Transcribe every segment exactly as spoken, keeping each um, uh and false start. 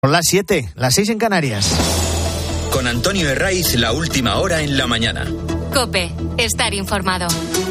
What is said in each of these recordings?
Son las siete, las seis en Canarias. Con Antonio Herraiz, la última hora en la mañana. COPE, estar informado.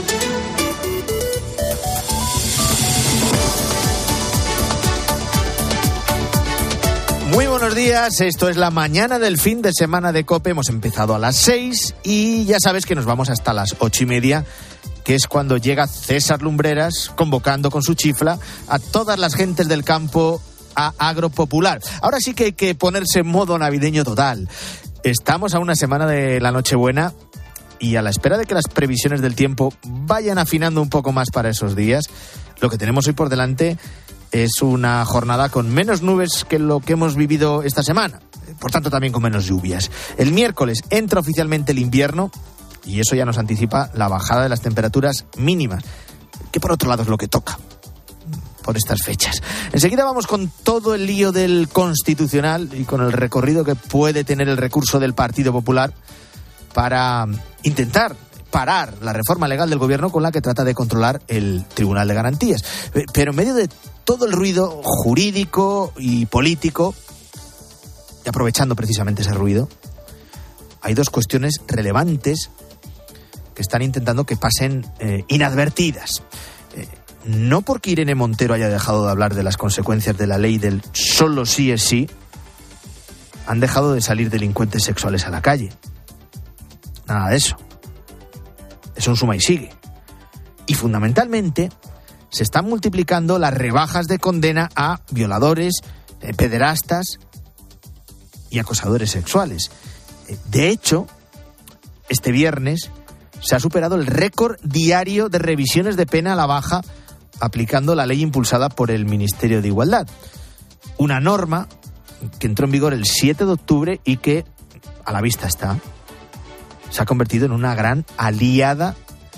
Muy buenos días, esto es la mañana del fin de semana de COPE. Hemos empezado a las seis y ya sabes que nos vamos hasta las ocho y media, que es cuando llega César Lumbreras convocando con su chifla a todas las gentes del campo a Agropopular. Ahora sí que hay que ponerse en modo navideño total. Estamos a una semana de la Nochebuena y a la espera de que las previsiones del tiempo vayan afinando un poco más para esos días. Lo que tenemos hoy por delante es una jornada con menos nubes que lo que hemos vivido esta semana, por tanto también con menos lluvias. El miércoles entra oficialmente el invierno y eso ya nos anticipa la bajada de las temperaturas mínimas, que por otro lado es lo que toca por estas fechas. Enseguida vamos con todo el lío del Constitucional y con el recorrido que puede tener el recurso del Partido Popular para intentar parar la reforma legal del gobierno con la que trata de controlar el Tribunal de Garantías. Pero en medio de todo el ruido jurídico y político, y aprovechando precisamente ese ruido, hay dos cuestiones relevantes que están intentando que pasen eh, inadvertidas. Eh, no porque Irene Montero haya dejado de hablar de las consecuencias de la ley del solo sí es sí, han dejado de salir delincuentes sexuales a la calle. Nada de eso. Es un suma y sigue. Y fundamentalmente se están multiplicando las rebajas de condena a violadores, eh, pederastas y acosadores sexuales. Eh, de hecho, este viernes se ha superado el récord diario de revisiones de pena a la baja aplicando la ley impulsada por el Ministerio de Igualdad. Una norma que entró en vigor el siete de octubre y que, a la vista está, se ha convertido en una gran aliada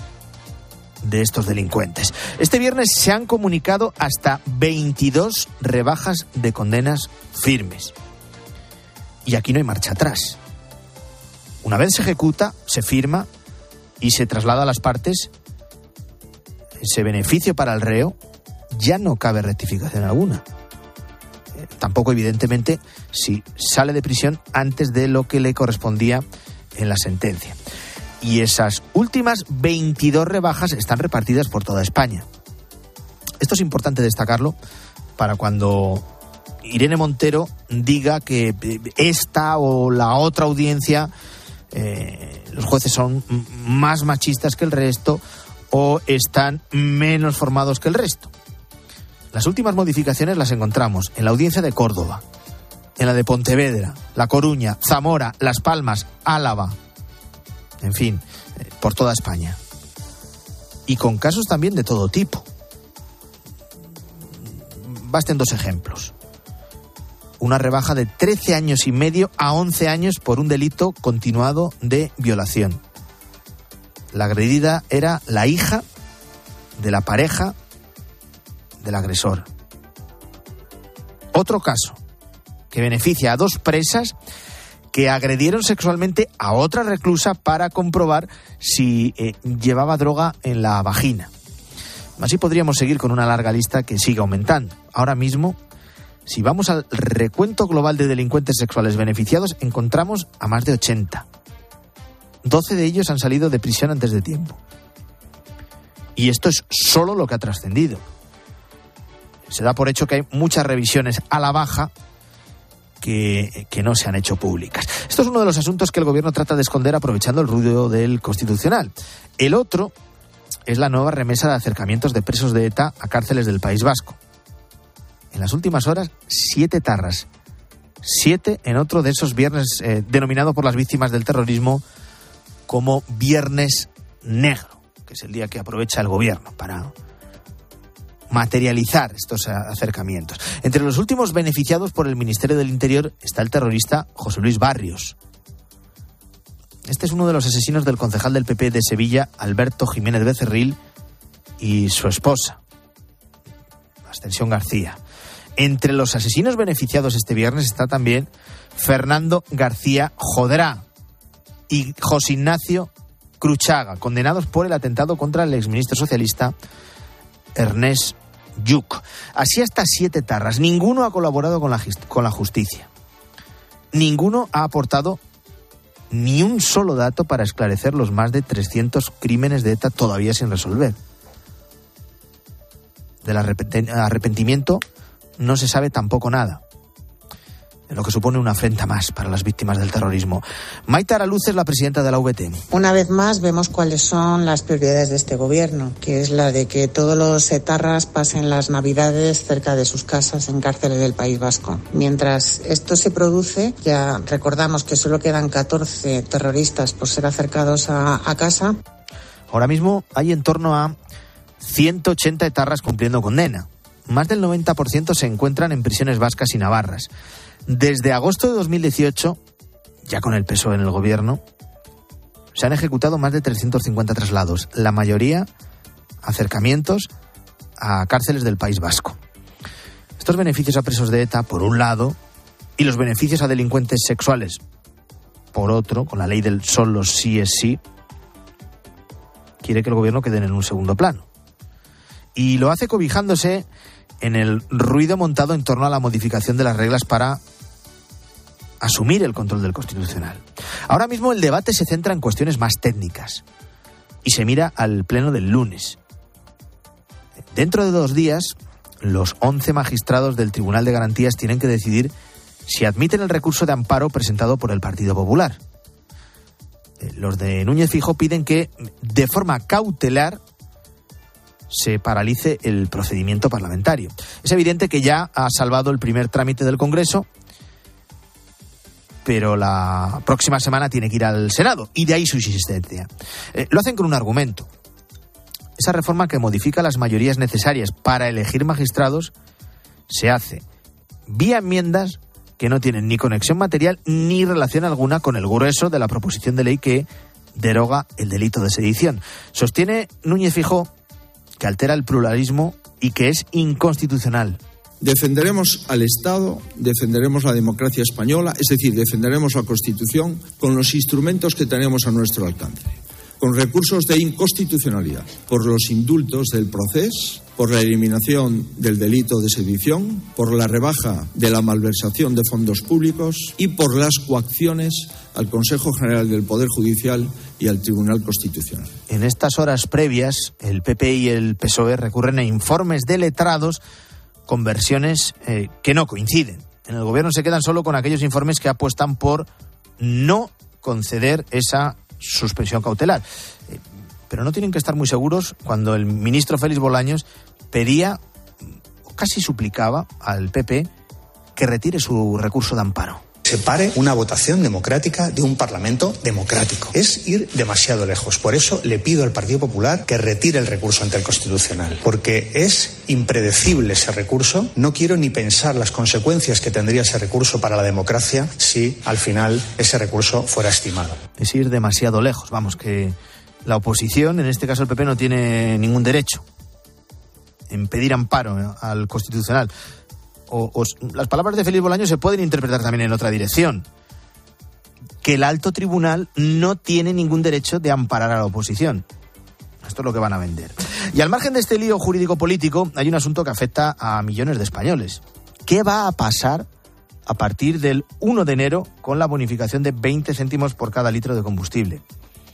de estos delincuentes. Este viernes se han comunicado hasta veintidós rebajas de condenas firmes. Y aquí no hay marcha atrás. Una vez se ejecuta, se firma y se traslada a las partes, ese beneficio para el reo, ya no cabe rectificación alguna. Eh, tampoco, evidentemente, si sale de prisión antes de lo que le correspondía en la sentencia. Y esas últimas veintidós rebajas están repartidas por toda España. Esto es importante destacarlo para cuando Irene Montero diga que esta o la otra audiencia, eh, los jueces son más machistas que el resto o están menos formados que el resto. Las últimas modificaciones las encontramos en la audiencia de Córdoba, en la de Pontevedra, La Coruña, Zamora, Las Palmas, Álava, en fin, eh, por toda España. Y con casos también de todo tipo. Basten dos ejemplos. Una rebaja de trece años y medio a once años por un delito continuado de violación. La agredida era la hija de la pareja del agresor. Otro caso que beneficia a dos presas que agredieron sexualmente a otra reclusa para comprobar si eh, llevaba droga en la vagina. Así podríamos seguir con una larga lista que sigue aumentando. Ahora mismo, si vamos al recuento global de delincuentes sexuales beneficiados, encontramos a más de ochenta. doce de ellos han salido de prisión antes de tiempo. Y esto es solo lo que ha trascendido. Se da por hecho que hay muchas revisiones a la baja Que, que no se han hecho públicas. Esto es uno de los asuntos que el gobierno trata de esconder aprovechando el ruido del Constitucional. El otro es la nueva remesa de acercamientos de presos de ETA a cárceles del País Vasco. En las últimas horas, siete tarras. Siete en otro de esos viernes eh, denominado por las víctimas del terrorismo como Viernes Negro, que es el día que aprovecha el gobierno para materializar estos acercamientos. Entre los últimos beneficiados por el Ministerio del Interior está el terrorista José Luis Barrios. Este es uno de los asesinos del concejal del P P de Sevilla, Alberto Jiménez Becerril, y su esposa, Ascensión García. Entre los asesinos beneficiados este viernes está también Fernando García Jodrá y José Ignacio Cruchaga, condenados por el atentado contra el exministro socialista Ernest Yuc. Así hasta siete tarras. Ninguno ha colaborado con la, con la justicia. Ninguno ha aportado ni un solo dato para esclarecer los más de trescientos crímenes de ETA todavía sin resolver. Del arrepentimiento no se sabe tampoco nada, en lo que supone una afrenta más para las víctimas del terrorismo. Maite Araluce es la presidenta de la U V T. Una vez más vemos cuáles son las prioridades de este gobierno, que es la de que todos los etarras pasen las navidades cerca de sus casas en cárceles del País Vasco. Mientras esto se produce, ya recordamos que solo quedan catorce terroristas por ser acercados a, a casa. Ahora mismo hay en torno a ciento ochenta etarras cumpliendo condena. Más del noventa por ciento se encuentran en prisiones vascas y navarras. Desde agosto de dos mil dieciocho, ya con el P S O E en el gobierno, se han ejecutado más de trescientos cincuenta traslados, la mayoría acercamientos a cárceles del País Vasco. Estos beneficios a presos de ETA, por un lado, y los beneficios a delincuentes sexuales, por otro, con la ley del solo sí es sí, quiere que el gobierno quede en un segundo plano. Y lo hace cobijándose en el ruido montado en torno a la modificación de las reglas para asumir el control del Constitucional. Ahora mismo el debate se centra en cuestiones más técnicas y se mira al pleno del lunes. Dentro de dos días, los once magistrados del Tribunal de Garantías tienen que decidir si admiten el recurso de amparo presentado por el Partido Popular. Los de Núñez Feijóo piden que, de forma cautelar, se paralice el procedimiento parlamentario. Es evidente que ya ha salvado el primer trámite del Congreso, pero la próxima semana tiene que ir al Senado, y de ahí su insistencia. Eh, lo hacen con un argumento. Esa reforma que modifica las mayorías necesarias para elegir magistrados se hace vía enmiendas que no tienen ni conexión material ni relación alguna con el grueso de la proposición de ley que deroga el delito de sedición. Sostiene Núñez Feijóo que altera el pluralismo y que es inconstitucional. Defenderemos al Estado, defenderemos la democracia española, es decir, defenderemos la Constitución con los instrumentos que tenemos a nuestro alcance, con recursos de inconstitucionalidad, por los indultos del proceso, por la eliminación del delito de sedición, por la rebaja de la malversación de fondos públicos y por las coacciones al Consejo General del Poder Judicial y al Tribunal Constitucional. En estas horas previas, el P P y el P S O E recurren a informes de letrados con versiones eh, que no coinciden. En el gobierno se quedan solo con aquellos informes que apuestan por no conceder esa suspensión cautelar. Eh, pero no tienen que estar muy seguros cuando el ministro Félix Bolaños pedía, o casi suplicaba al P P que retire su recurso de amparo. Separe una votación democrática de un parlamento democrático. Es ir demasiado lejos. Por eso le pido al Partido Popular que retire el recurso ante el Constitucional, porque es impredecible ese recurso. No quiero ni pensar las consecuencias que tendría ese recurso para la democracia si al final ese recurso fuera estimado. Es ir demasiado lejos. Vamos, que la oposición, en este caso el P P, no tiene ningún derecho en pedir amparo al Constitucional. O, o, las palabras de Félix Bolaños se pueden interpretar también en otra dirección. Que el alto tribunal no tiene ningún derecho de amparar a la oposición. Esto es lo que van a vender. Y al margen de este lío jurídico-político, hay un asunto que afecta a millones de españoles. ¿Qué va a pasar a partir del uno de enero con la bonificación de veinte céntimos por cada litro de combustible?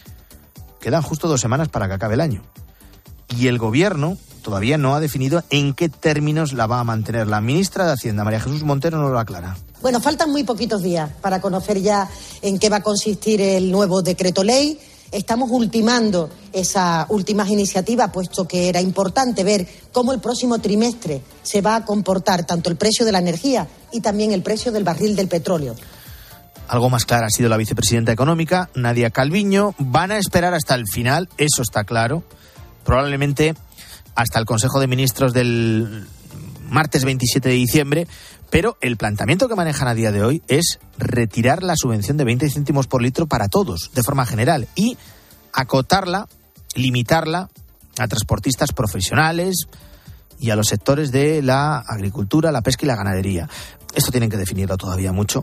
Quedan justo dos semanas para que acabe el año. Y el gobierno todavía no ha definido en qué términos la va a mantener. La ministra de Hacienda, María Jesús Montero, no lo aclara. Bueno, faltan muy poquitos días para conocer ya en qué va a consistir el nuevo decreto ley. Estamos ultimando esa últimas iniciativas, puesto que era importante ver cómo el próximo trimestre se va a comportar tanto el precio de la energía y también el precio del barril del petróleo. Algo más clara ha sido la vicepresidenta económica, Nadia Calviño. Van a esperar hasta el final, eso está claro. Probablemente hasta el Consejo de Ministros del martes veintisiete de diciembre, pero el planteamiento que manejan a día de hoy es retirar la subvención de veinte céntimos por litro para todos, de forma general, y acotarla, limitarla a transportistas profesionales y a los sectores de la agricultura, la pesca y la ganadería. Esto tienen que definirlo todavía mucho,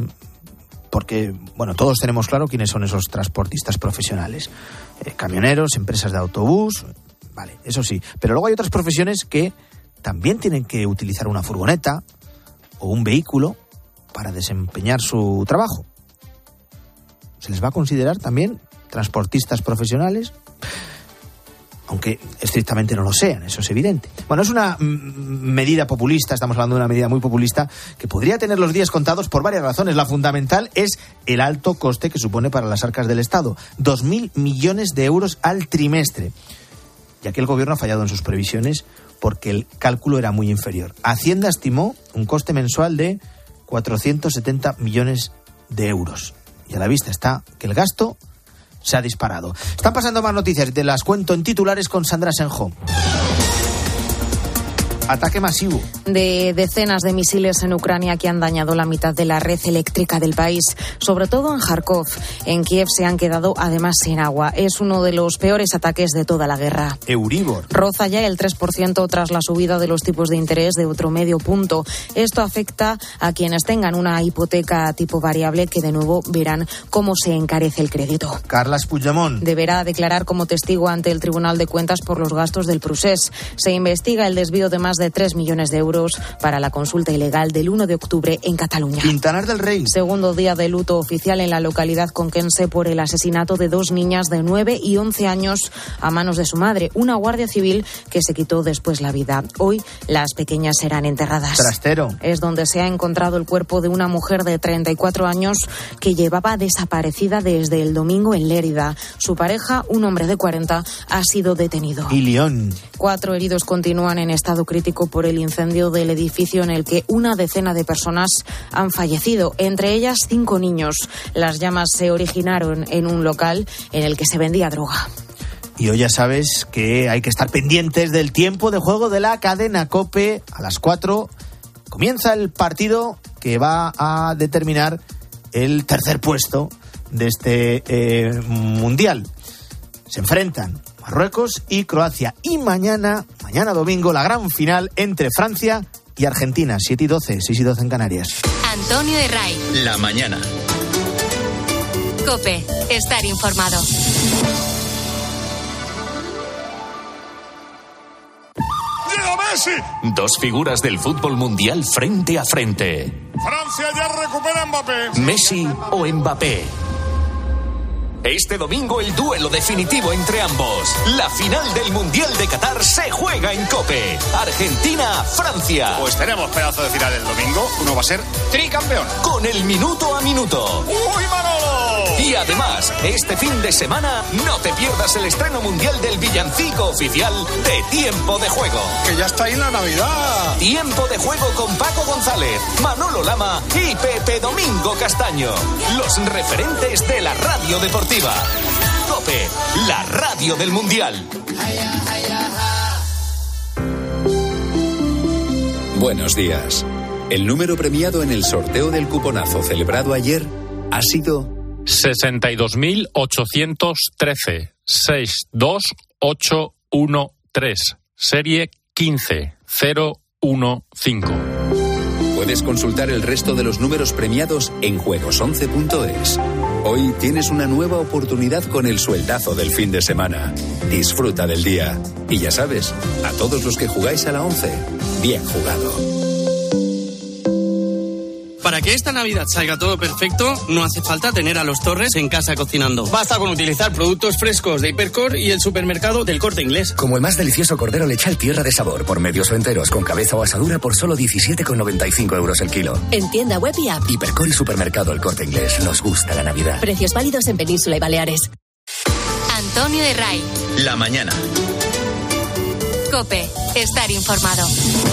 porque, bueno, todos tenemos claro quiénes son esos transportistas profesionales. Eh, camioneros, empresas de autobús, vale, eso sí. Pero luego hay otras profesiones que también tienen que utilizar una furgoneta o un vehículo para desempeñar su trabajo. ¿Se les va a considerar también transportistas profesionales? Aunque estrictamente no lo sean, eso es evidente. Bueno, es una mm, medida populista, estamos hablando de una medida muy populista, que podría tener los días contados por varias razones. La fundamental es el alto coste que supone para las arcas del Estado. Dos mil millones de euros al trimestre. Ya que el gobierno ha fallado en sus previsiones porque el cálculo era muy inferior. Hacienda estimó un coste mensual de cuatrocientos setenta millones de euros. Y a la vista está que el gasto se ha disparado. Están pasando más noticias, te las cuento en titulares con Sandra Senjo. Ataque masivo de decenas de misiles en Ucrania que han dañado la mitad de la red eléctrica del país, sobre todo en Kharkov. En Kiev se han quedado además sin agua. Es uno de los peores ataques de toda la guerra. Euribor roza ya el tres por ciento tras la subida de los tipos de interés de otro medio punto. Esto afecta a quienes tengan una hipoteca tipo variable, que de nuevo verán cómo se encarece el crédito. Carles Puigdemont deberá declarar como testigo ante el Tribunal de Cuentas por los gastos del procés. Se investiga el desvío de más de tres millones de euros para la consulta ilegal del uno de octubre en Cataluña. Quintanar del Rey. Segundo día de luto oficial en la localidad conquense por el asesinato de dos niñas de nueve y once años a manos de su madre, una guardia civil que se quitó después la vida. Hoy las pequeñas serán enterradas. Trastero. Es donde se ha encontrado el cuerpo de una mujer de treinta y cuatro años que llevaba desaparecida desde el domingo en Lérida. Su pareja, un hombre de cuarenta, ha sido detenido. Y León. Cuatro heridos continúan en estado crítico por el incendio del edificio en el que una decena de personas han fallecido, entre ellas cinco niños. Las llamas se originaron en un local en el que se vendía droga. Y hoy ya sabes que hay que estar pendientes del tiempo de juego de la cadena COPE. A las cuatro comienza el partido que va a determinar el tercer puesto de este eh, mundial. Se enfrentan Marruecos y Croacia. Y mañana, mañana domingo, la gran final entre Francia y Argentina. siete y doce, seis y doce en Canarias. Antonio Herray. La mañana. COPE. Estar informado. ¡Llega Messi! Dos figuras del fútbol mundial frente a frente. Francia ya recupera Mbappé. Messi o Mbappé. Este domingo el duelo definitivo entre ambos. La final del Mundial de Qatar se juega en COPE. Argentina-Francia. Pues tenemos pedazo de final el domingo. Uno va a ser tricampeón. Con el minuto a minuto. ¡Uy, Manolo! Y además, este fin de semana no te pierdas el estreno mundial del villancico oficial de Tiempo de Juego. Que ya está ahí la Navidad. Tiempo de Juego con Paco González, Manolo Lama y Pepe Domingo Castaño. Los referentes de la radio deportiva. COPE, la radio del Mundial. Buenos días. El número premiado en el sorteo del cuponazo celebrado ayer ha sido sesenta y dos mil ochocientos trece, sesenta y dos mil ochocientos trece, serie quince cero quince. Puedes consultar el resto de los números premiados en juegos once punto es. Hoy tienes una nueva oportunidad con el sueldazo del fin de semana. Disfruta del día. Y ya sabes, a todos los que jugáis a la once, bien jugado. Para que esta Navidad salga todo perfecto, no hace falta tener a los Torres en casa cocinando. Basta con utilizar productos frescos de Hipercor y el supermercado del Corte Inglés. Como el más delicioso cordero lechal Tierra de Sabor, por medios o enteros, con cabeza o asadura por solo diecisiete con noventa y cinco euros el kilo. En tienda web y app. Hipercor y supermercado El Corte Inglés. Nos gusta la Navidad. Precios válidos en Península y Baleares. Antonio Herray. La mañana. COPE. Estar informado.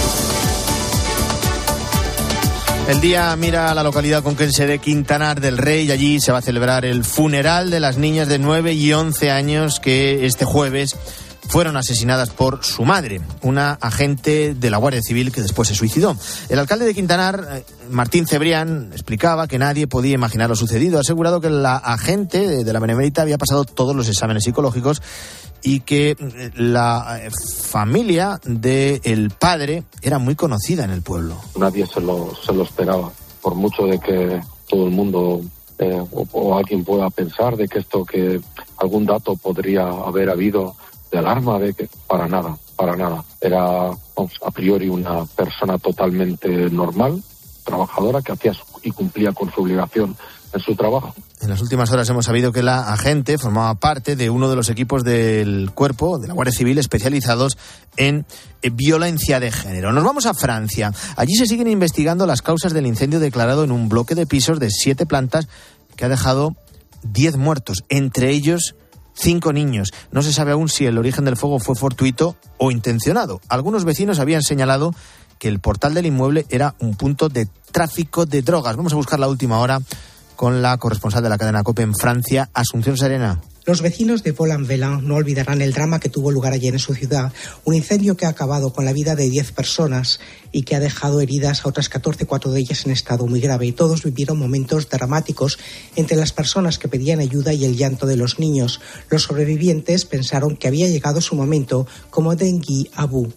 El día mira a la localidad conquense de Quintanar del Rey y allí se va a celebrar el funeral de las niñas de nueve y once años que este jueves fueron asesinadas por su madre, una agente de la Guardia Civil que después se suicidó. El alcalde de Quintanar, Martín Cebrián, explicaba que nadie podía imaginar lo sucedido. Ha asegurado que la agente de la Benemérita había pasado todos los exámenes psicológicos y que la familia del padre era muy conocida en el pueblo. Nadie se lo, se lo esperaba, por mucho de que todo el mundo eh, o, o alguien pueda pensar de que esto, que algún dato podría haber habido de alarma, de que para nada. para nada. Era, vamos, a priori una persona totalmente normal, trabajadora, que hacía y cumplía con su obligación en su trabajo. En las últimas horas hemos sabido que la agente formaba parte de uno de los equipos del cuerpo de la Guardia Civil especializados en violencia de género. Nos vamos a Francia. Allí se siguen investigando las causas del incendio declarado en un bloque de pisos de siete plantas que ha dejado diez muertos, entre ellos cinco niños. No se sabe aún si el origen del fuego fue fortuito o intencionado. Algunos vecinos habían señalado que el portal del inmueble era un punto de tráfico de drogas. Vamos a buscar la última hora con la corresponsal de la cadena COPE en Francia, Asunción Serena. Los vecinos de Volan-Velin no olvidarán el drama que tuvo lugar ayer en su ciudad, un incendio que ha acabado con la vida de diez personas y que ha dejado heridas a otras catorce, cuatro de ellas en estado muy grave. Y todos vivieron momentos dramáticos entre las personas que pedían ayuda y el llanto de los niños. Los sobrevivientes pensaron que había llegado su momento, como Dengui Abou.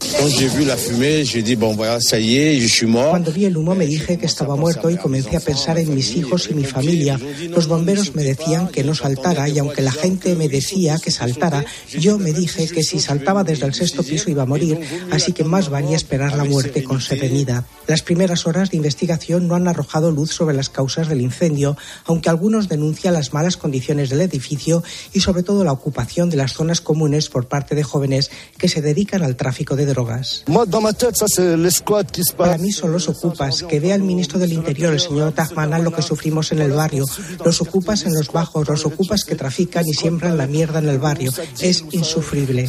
Cuando vi el humo me dije que estaba muerto y comencé a pensar en mis hijos y mi familia. Los bomberos me decían que no saltara y aunque la gente me decía que saltara, yo me dije que si saltaba desde el sexto piso iba a morir, así que más valía esperar la muerte con serenidad. Las primeras horas de investigación no han arrojado luz sobre las causas del incendio, aunque algunos denuncian las malas condiciones del edificio y sobre todo la ocupación de las zonas comunes por parte de jóvenes que se dedican al tráfico de drogas. Para mí son los ocupas, que vea el ministro del Interior, el señor Darmanin, lo que sufrimos en el barrio, los ocupas en los bajos, los ocupas que trafican y siembran la mierda en el barrio. Es insufrible.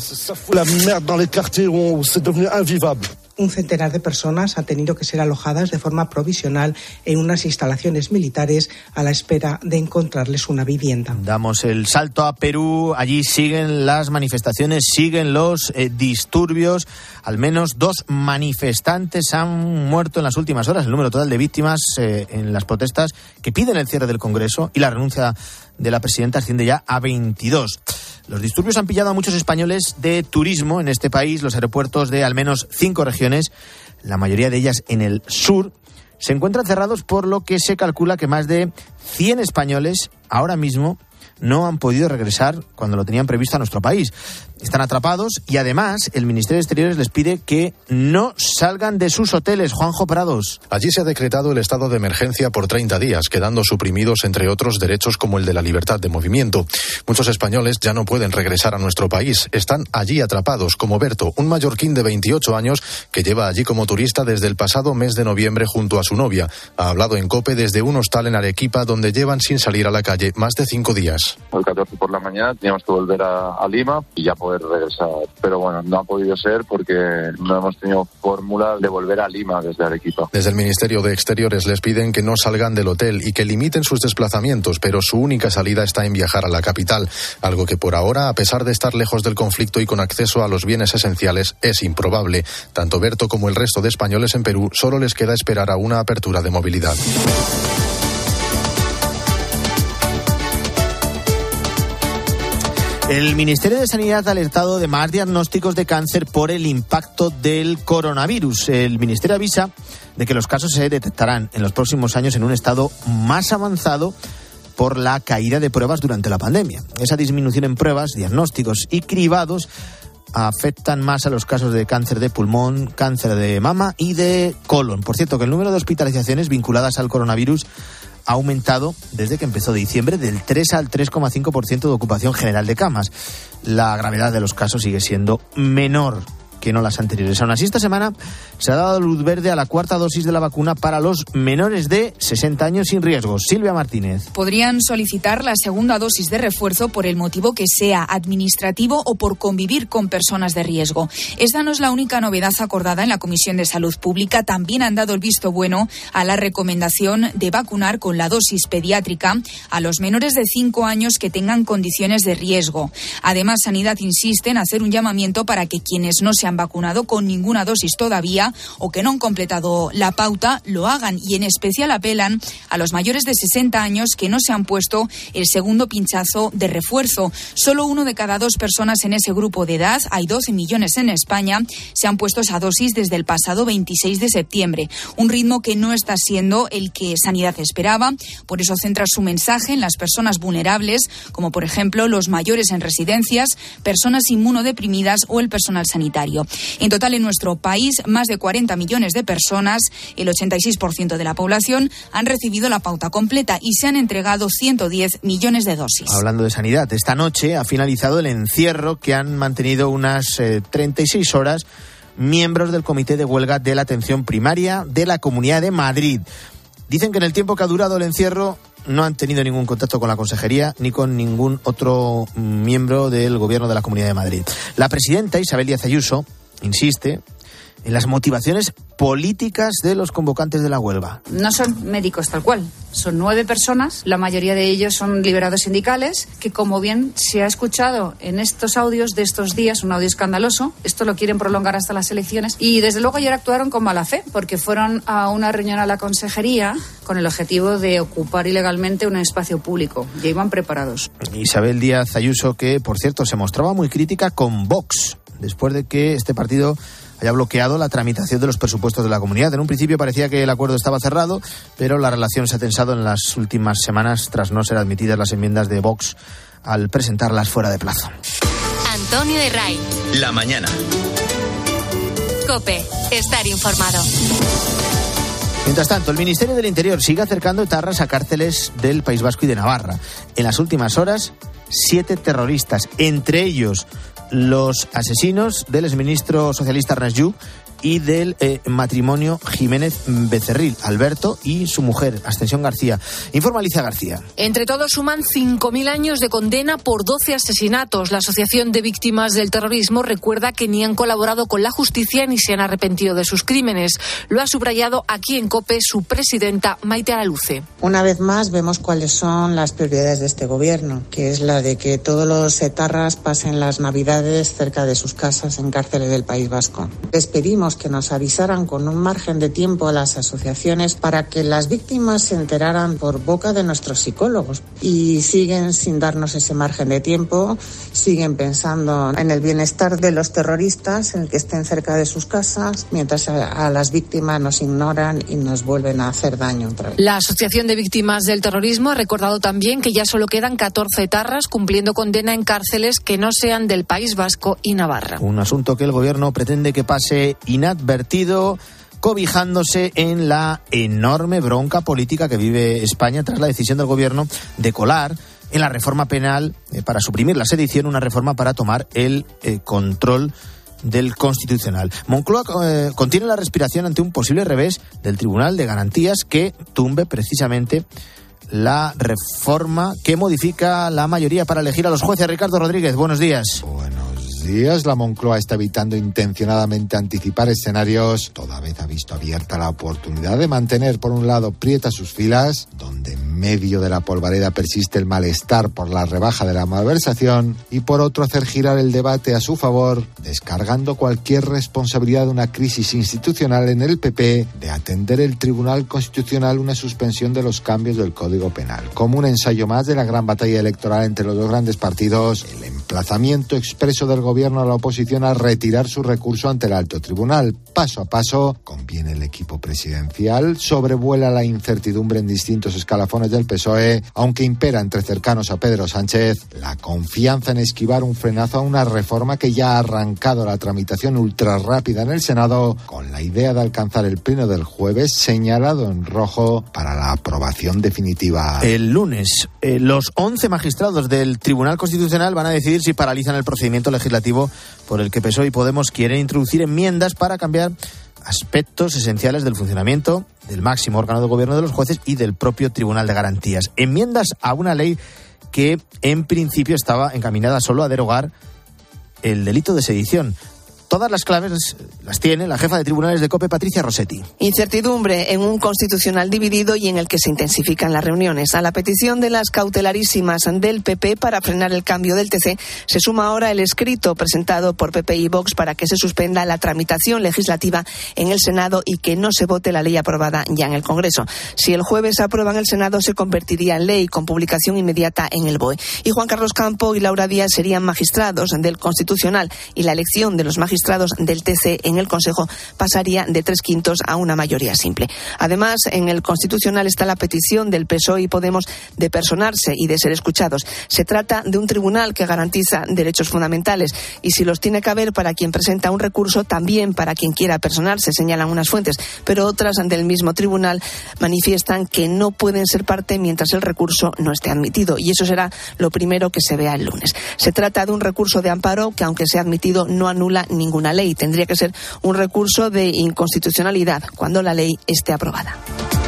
Un centenar de personas han tenido que ser alojadas de forma provisional en unas instalaciones militares a la espera de encontrarles una vivienda. Damos el salto a Perú. Allí siguen las manifestaciones, siguen los eh, disturbios. Al menos dos manifestantes han muerto en las últimas horas. El número total de víctimas eh, en las protestas que piden el cierre del Congreso y la renuncia de la presidenta asciende ya a veintidós. Los disturbios han pillado a muchos españoles de turismo en este país. Los aeropuertos de al menos cinco regiones, la mayoría de ellas en el sur, se encuentran cerrados, por lo que se calcula que más de cien españoles ahora mismo no han podido regresar cuando lo tenían previsto a nuestro país. Están atrapados y además el Ministerio de Exteriores les pide que no salgan de sus hoteles. Juanjo Prados. Allí se ha decretado el estado de emergencia por treinta días, quedando suprimidos, entre otros, derechos como el de la libertad de movimiento. Muchos españoles ya no pueden regresar a nuestro país. Están allí atrapados, como Berto, un mallorquín de veintiocho años que lleva allí como turista desde el pasado mes de noviembre junto a su novia. Ha hablado en COPE desde un hostal en Arequipa, donde llevan sin salir a la calle más de cinco días. El catorce por la mañana teníamos que volver a, a Lima y ya poder regresar. Pero bueno, no ha podido ser porque no hemos tenido fórmula de volver a Lima desde Arequipa. Desde el Ministerio de Exteriores les piden que no salgan del hotel y que limiten sus desplazamientos, pero su única salida está en viajar a la capital, algo que por ahora, a pesar de estar lejos del conflicto y con acceso a los bienes esenciales, es improbable. Tanto Berto como el resto de españoles en Perú solo les queda esperar a una apertura de movilidad. El Ministerio de Sanidad ha alertado de más diagnósticos de cáncer por el impacto del coronavirus. El Ministerio avisa de que los casos se detectarán en los próximos años en un estado más avanzado por la caída de pruebas durante la pandemia. Esa disminución en pruebas, diagnósticos y cribados afectan más a los casos de cáncer de pulmón, cáncer de mama y de colon. Por cierto, que el número de hospitalizaciones vinculadas al coronavirus ha aumentado desde que empezó diciembre del tres al tres coma cinco por ciento de ocupación general de camas. La gravedad de los casos sigue siendo menor que no las anteriores. Aún así, esta semana se ha dado luz verde a la cuarta dosis de la vacuna para los menores de sesenta años sin riesgos. Silvia Martínez. Podrían solicitar la segunda dosis de refuerzo por el motivo que sea, administrativo o por convivir con personas de riesgo. Esta no es la única novedad acordada en la Comisión de Salud Pública. También han dado el visto bueno a la recomendación de vacunar con la dosis pediátrica a los menores de cinco años que tengan condiciones de riesgo. Además, Sanidad insiste en hacer un llamamiento para que quienes no se han vacunado con ninguna dosis todavía o que no han completado la pauta lo hagan, y en especial apelan a los mayores de sesenta años que no se han puesto el segundo pinchazo de refuerzo. Solo uno de cada dos personas en ese grupo de edad, hay doce millones en España, se han puesto esa dosis desde el pasado veintiséis de septiembre. Un ritmo que no está siendo el que Sanidad esperaba. Por eso centra su mensaje en las personas vulnerables, como por ejemplo los mayores en residencias, personas inmunodeprimidas o el personal sanitario. julio. En total, en nuestro país, más de cuarenta millones de personas, el ochenta y seis por ciento de la población, han recibido la pauta completa y se han entregado ciento diez millones de dosis. Hablando de sanidad, esta noche ha finalizado el encierro que han mantenido unas eh, treinta y seis horas miembros del Comité de Huelga de la Atención Primaria de la Comunidad de Madrid. Dicen que en el tiempo que ha durado el encierro no han tenido ningún contacto con la Consejería ni con ningún otro miembro del Gobierno de la Comunidad de Madrid. La presidenta Isabel Díaz Ayuso insiste en las motivaciones políticas de los convocantes de la huelga. No son médicos tal cual, son nueve personas, la mayoría de ellos son liberados sindicales, que como bien se ha escuchado en estos audios de estos días, un audio escandaloso, esto lo quieren prolongar hasta las elecciones, y desde luego ayer actuaron con mala fe, porque fueron a una reunión a la Consejería con el objetivo de ocupar ilegalmente un espacio público, ya iban preparados. Isabel Díaz Ayuso, que por cierto se mostraba muy crítica con Vox, después de que este partido haya bloqueado la tramitación de los presupuestos de la comunidad. En un principio parecía que el acuerdo estaba cerrado, pero la relación se ha tensado en las últimas semanas tras no ser admitidas las enmiendas de Vox al presentarlas fuera de plazo. Antonio de Ray. La mañana. COPE. Estar informado. Mientras tanto, el Ministerio del Interior sigue acercando etarras a cárceles del País Vasco y de Navarra. En las últimas horas, siete terroristas, entre ellos los asesinos del exministro socialista Ernest Lluch y del eh, matrimonio Jiménez Becerril, Alberto y su mujer, Ascensión García. Informa Alicia García. Entre todos suman cinco mil años de condena por doce asesinatos. La Asociación de Víctimas del Terrorismo recuerda que ni han colaborado con la justicia ni se han arrepentido de sus crímenes. Lo ha subrayado aquí en COPE su presidenta Maite Araluce. Una vez más vemos cuáles son las prioridades de este gobierno, que es la de que todos los etarras pasen las navidades cerca de sus casas en cárceles del País Vasco. Les pedimos que nos avisaran con un margen de tiempo a las asociaciones para que las víctimas se enteraran por boca de nuestros psicólogos, y siguen sin darnos ese margen de tiempo, siguen pensando en el bienestar de los terroristas, en el que estén cerca de sus casas, mientras a, a las víctimas nos ignoran y nos vuelven a hacer daño otra vez. La Asociación de Víctimas del Terrorismo ha recordado también que ya solo quedan catorce etarras cumpliendo condena en cárceles que no sean del País Vasco y Navarra. Un asunto que el gobierno pretende que pase inadvertido, cobijándose en la enorme bronca política que vive España tras la decisión del gobierno de colar en la reforma penal eh, para suprimir la sedición, una reforma para tomar el eh, control del Constitucional. Moncloa eh, contiene la respiración ante un posible revés del Tribunal de Garantías que tumbe precisamente la reforma que modifica la mayoría para elegir a los jueces. Ricardo Rodríguez, buenos días. Buenos días. La Moncloa está evitando intencionadamente anticipar escenarios, toda vez ha visto abierta la oportunidad de mantener, por un lado, prietas sus filas, donde en medio de la polvareda persiste el malestar por la rebaja de la malversación, y por otro, hacer girar el debate a su favor, descargando cualquier responsabilidad de una crisis institucional en el P P de atender el Tribunal Constitucional una suspensión de los cambios del Código Penal. Como un ensayo más de la gran batalla electoral entre los dos grandes partidos, el emplazamiento expreso del gobierno a la oposición a retirar su recurso ante el alto tribunal. Paso a paso, conviene el equipo presidencial, sobrevuela la incertidumbre en distintos escalafones del P S O E, aunque impera entre cercanos a Pedro Sánchez la confianza en esquivar un frenazo a una reforma que ya ha arrancado la tramitación ultra rápida en el Senado, con la idea de alcanzar el pleno del jueves señalado en rojo para la aprobación definitiva. El lunes, eh, los once magistrados del Tribunal Constitucional van a decidir si paralizan el procedimiento legislativo por el que P S O E y Podemos quieren introducir enmiendas para cambiar aspectos esenciales del funcionamiento del máximo órgano de gobierno de los jueces y del propio Tribunal de Garantías. Enmiendas a una ley que en principio estaba encaminada solo a derogar el delito de sedición. Todas las claves las tiene la jefa de tribunales de COPE, Patricia Rossetti. Incertidumbre en un constitucional dividido y en el que se intensifican las reuniones. A la petición de las cautelarísimas del P P para frenar el cambio del T C, se suma ahora el escrito presentado por P P y Vox para que se suspenda la tramitación legislativa en el Senado y que no se vote la ley aprobada ya en el Congreso. Si el jueves se aprueba en el Senado, se convertiría en ley con publicación inmediata en el B O E. Y Juan Carlos Campo y Laura Díaz serían magistrados del Constitucional, y la elección de los magistrados magistrados del T C en el Consejo pasaría de tres quintos a una mayoría simple. Además, en el Constitucional está la petición del P S O E y Podemos de personarse y de ser escuchados. Se trata de un tribunal que garantiza derechos fundamentales y si los tiene que haber para quien presenta un recurso, también para quien quiera personarse, señalan unas fuentes, pero otras del mismo tribunal manifiestan que no pueden ser parte mientras el recurso no esté admitido y eso será lo primero que se vea el lunes. Se trata de un recurso de amparo que, aunque sea admitido, no anula ninguna ley. Tendría que ser un recurso de inconstitucionalidad cuando la ley esté aprobada.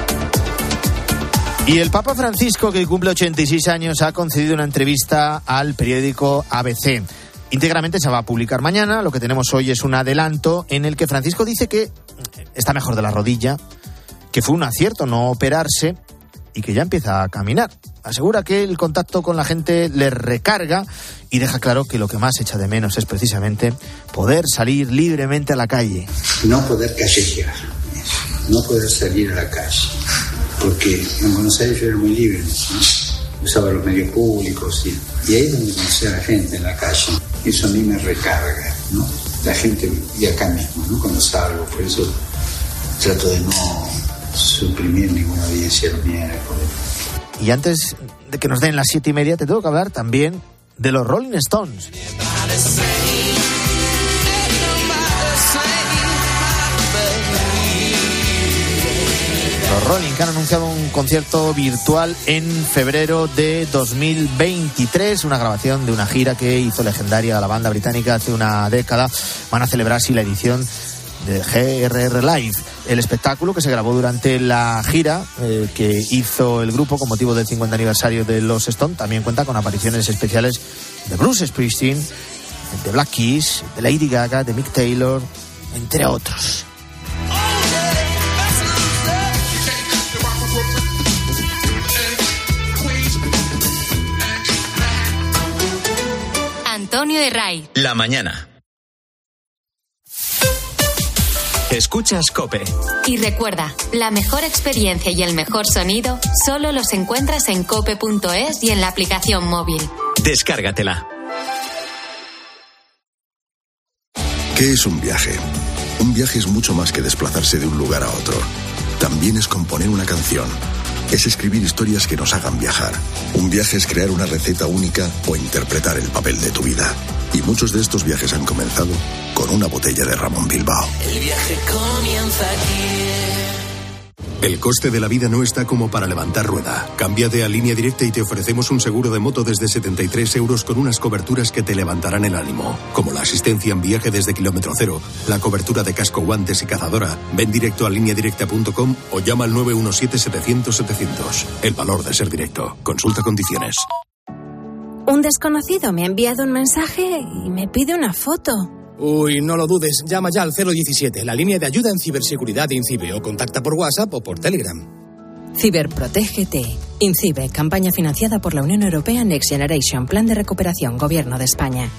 Y el Papa Francisco, que cumple ochenta y seis años, ha concedido una entrevista al periódico A B C. Íntegramente se va a publicar mañana. Lo que tenemos hoy es un adelanto en el que Francisco dice que está mejor de la rodilla, que fue un acierto no operarse y que ya empieza a caminar. Asegura que el contacto con la gente le recarga y deja claro que lo que más echa de menos es precisamente poder salir libremente a la calle. No poder callejear, no poder salir a la calle, porque en Buenos Aires yo era muy libre, ¿no? Usaba los medios públicos y, y ahí es donde conocí a la gente en la calle. Eso a mí me recarga, ¿no? La gente, y acá mismo, ¿no? Cuando salgo, por eso trato de no suprimir ninguna audiencia los miércoles. Y antes de que nos den las siete y media, te tengo que hablar también de los Rolling Stones. Los Rolling, que han anunciado un concierto virtual en febrero de dos mil veintitrés, una grabación de una gira que hizo legendaria la banda británica hace una década. Van a celebrar así la edición de G R R Live, el espectáculo que se grabó durante la gira eh, que hizo el grupo con motivo del cincuenta aniversario de los Stones. También cuenta con apariciones especiales de Bruce Springsteen, de Black Keys, de Lady Gaga, de Mick Taylor, entre otros. Antonio de Ray. La mañana. Escuchas COPE. Y recuerda, la mejor experiencia y el mejor sonido solo los encuentras en cope punto es y en la aplicación móvil. Descárgatela. ¿Qué es un viaje? Un viaje es mucho más que desplazarse de un lugar a otro. También es componer una canción. Es escribir historias que nos hagan viajar. Un viaje es crear una receta única o interpretar el papel de tu vida. Y muchos de estos viajes han comenzado con una botella de Ramón Bilbao. El viaje comienza aquí. El coste de la vida no está como para levantar rueda. Cámbiate a Línea Directa y te ofrecemos un seguro de moto desde setenta y tres euros con unas coberturas que te levantarán el ánimo. Como la asistencia en viaje desde kilómetro cero, la cobertura de casco, guantes y cazadora. Ven directo a línea directa punto com o llama al nueve uno siete setecientos setecientos. El valor de ser directo. Consulta condiciones. Un desconocido me ha enviado un mensaje y me pide una foto. Uy, no lo dudes, llama ya al cero diecisiete, la línea de ayuda en ciberseguridad de INCIBE, o contacta por WhatsApp o por Telegram. Ciberprotégete. INCIBE, campaña financiada por la Unión Europea Next Generation, Plan de Recuperación, Gobierno de España.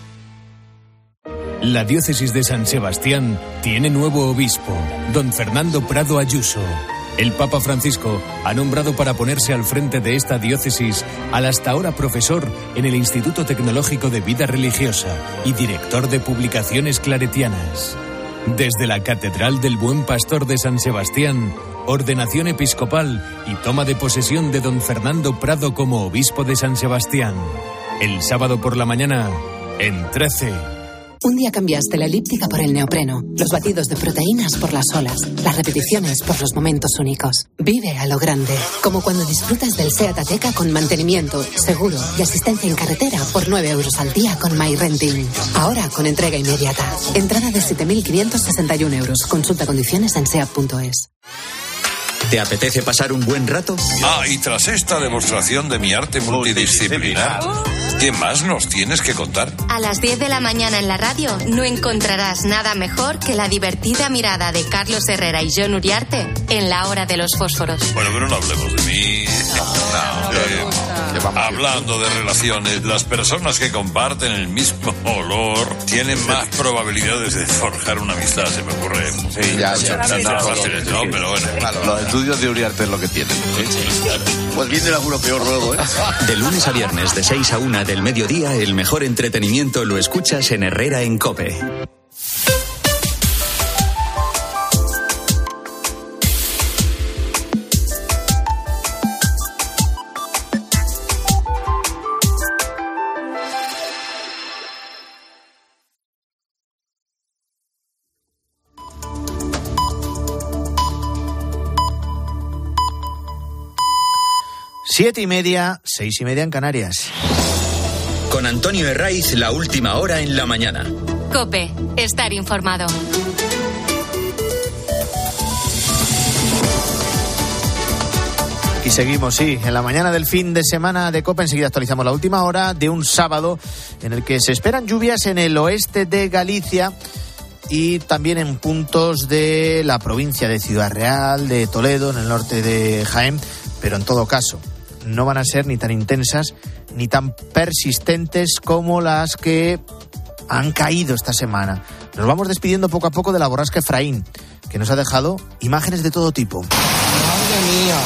La diócesis de San Sebastián tiene nuevo obispo, don Fernando Prado Ayuso. El Papa Francisco ha nombrado para ponerse al frente de esta diócesis al hasta ahora profesor en el Instituto Tecnológico de Vida Religiosa y director de publicaciones claretianas. Desde la Catedral del Buen Pastor de San Sebastián, ordenación episcopal y toma de posesión de don Fernando Prado como obispo de San Sebastián. El sábado por la mañana, en trece. Un día cambiaste la elíptica por el neopreno, los batidos de proteínas por las olas, las repeticiones por los momentos únicos. Vive a lo grande, como cuando disfrutas del SEAT Ateca con mantenimiento, seguro y asistencia en carretera por nueve euros al día con MyRenting. Ahora con entrega inmediata. Entrada de siete mil quinientos sesenta y uno euros. Consulta condiciones en seat punto es. ¿Te apetece pasar un buen rato? Ah, y tras esta demostración de mi arte multidisciplinar, ¿qué más nos tienes que contar? A las diez de la mañana en la radio no encontrarás nada mejor que la divertida mirada de Carlos Herrera y Jon Uriarte en La Hora de los Fósforos. Bueno, pero no hablemos de mí. No, eh, hablando de relaciones, las personas que comparten el mismo olor tienen más probabilidades de forjar una amistad, se me ocurre. Sí, ya, ya, ya, ya, fáciles, ¿no? Pero bueno. Claro, los estudios de Uriarte es lo que tienen. Pues viene alguno peor luego, ¿eh? De lunes a viernes, de seis a una del mediodía, el mejor entretenimiento lo escuchas en Herrera en COPE. Siete y media, seis y media en Canarias. Con Antonio Herraiz, la última hora en la mañana. COPE, estar informado. Y seguimos, sí, en la mañana del fin de semana de COPE. Enseguida actualizamos la última hora de un sábado en el que se esperan lluvias en el oeste de Galicia y también en puntos de la provincia de Ciudad Real, de Toledo, en el norte de Jaén, pero en todo caso no van a ser ni tan intensas ni tan persistentes como las que han caído esta semana. Nos vamos despidiendo poco a poco de la borrasca Efraín, que nos ha dejado imágenes de todo tipo. ¡Madre mía!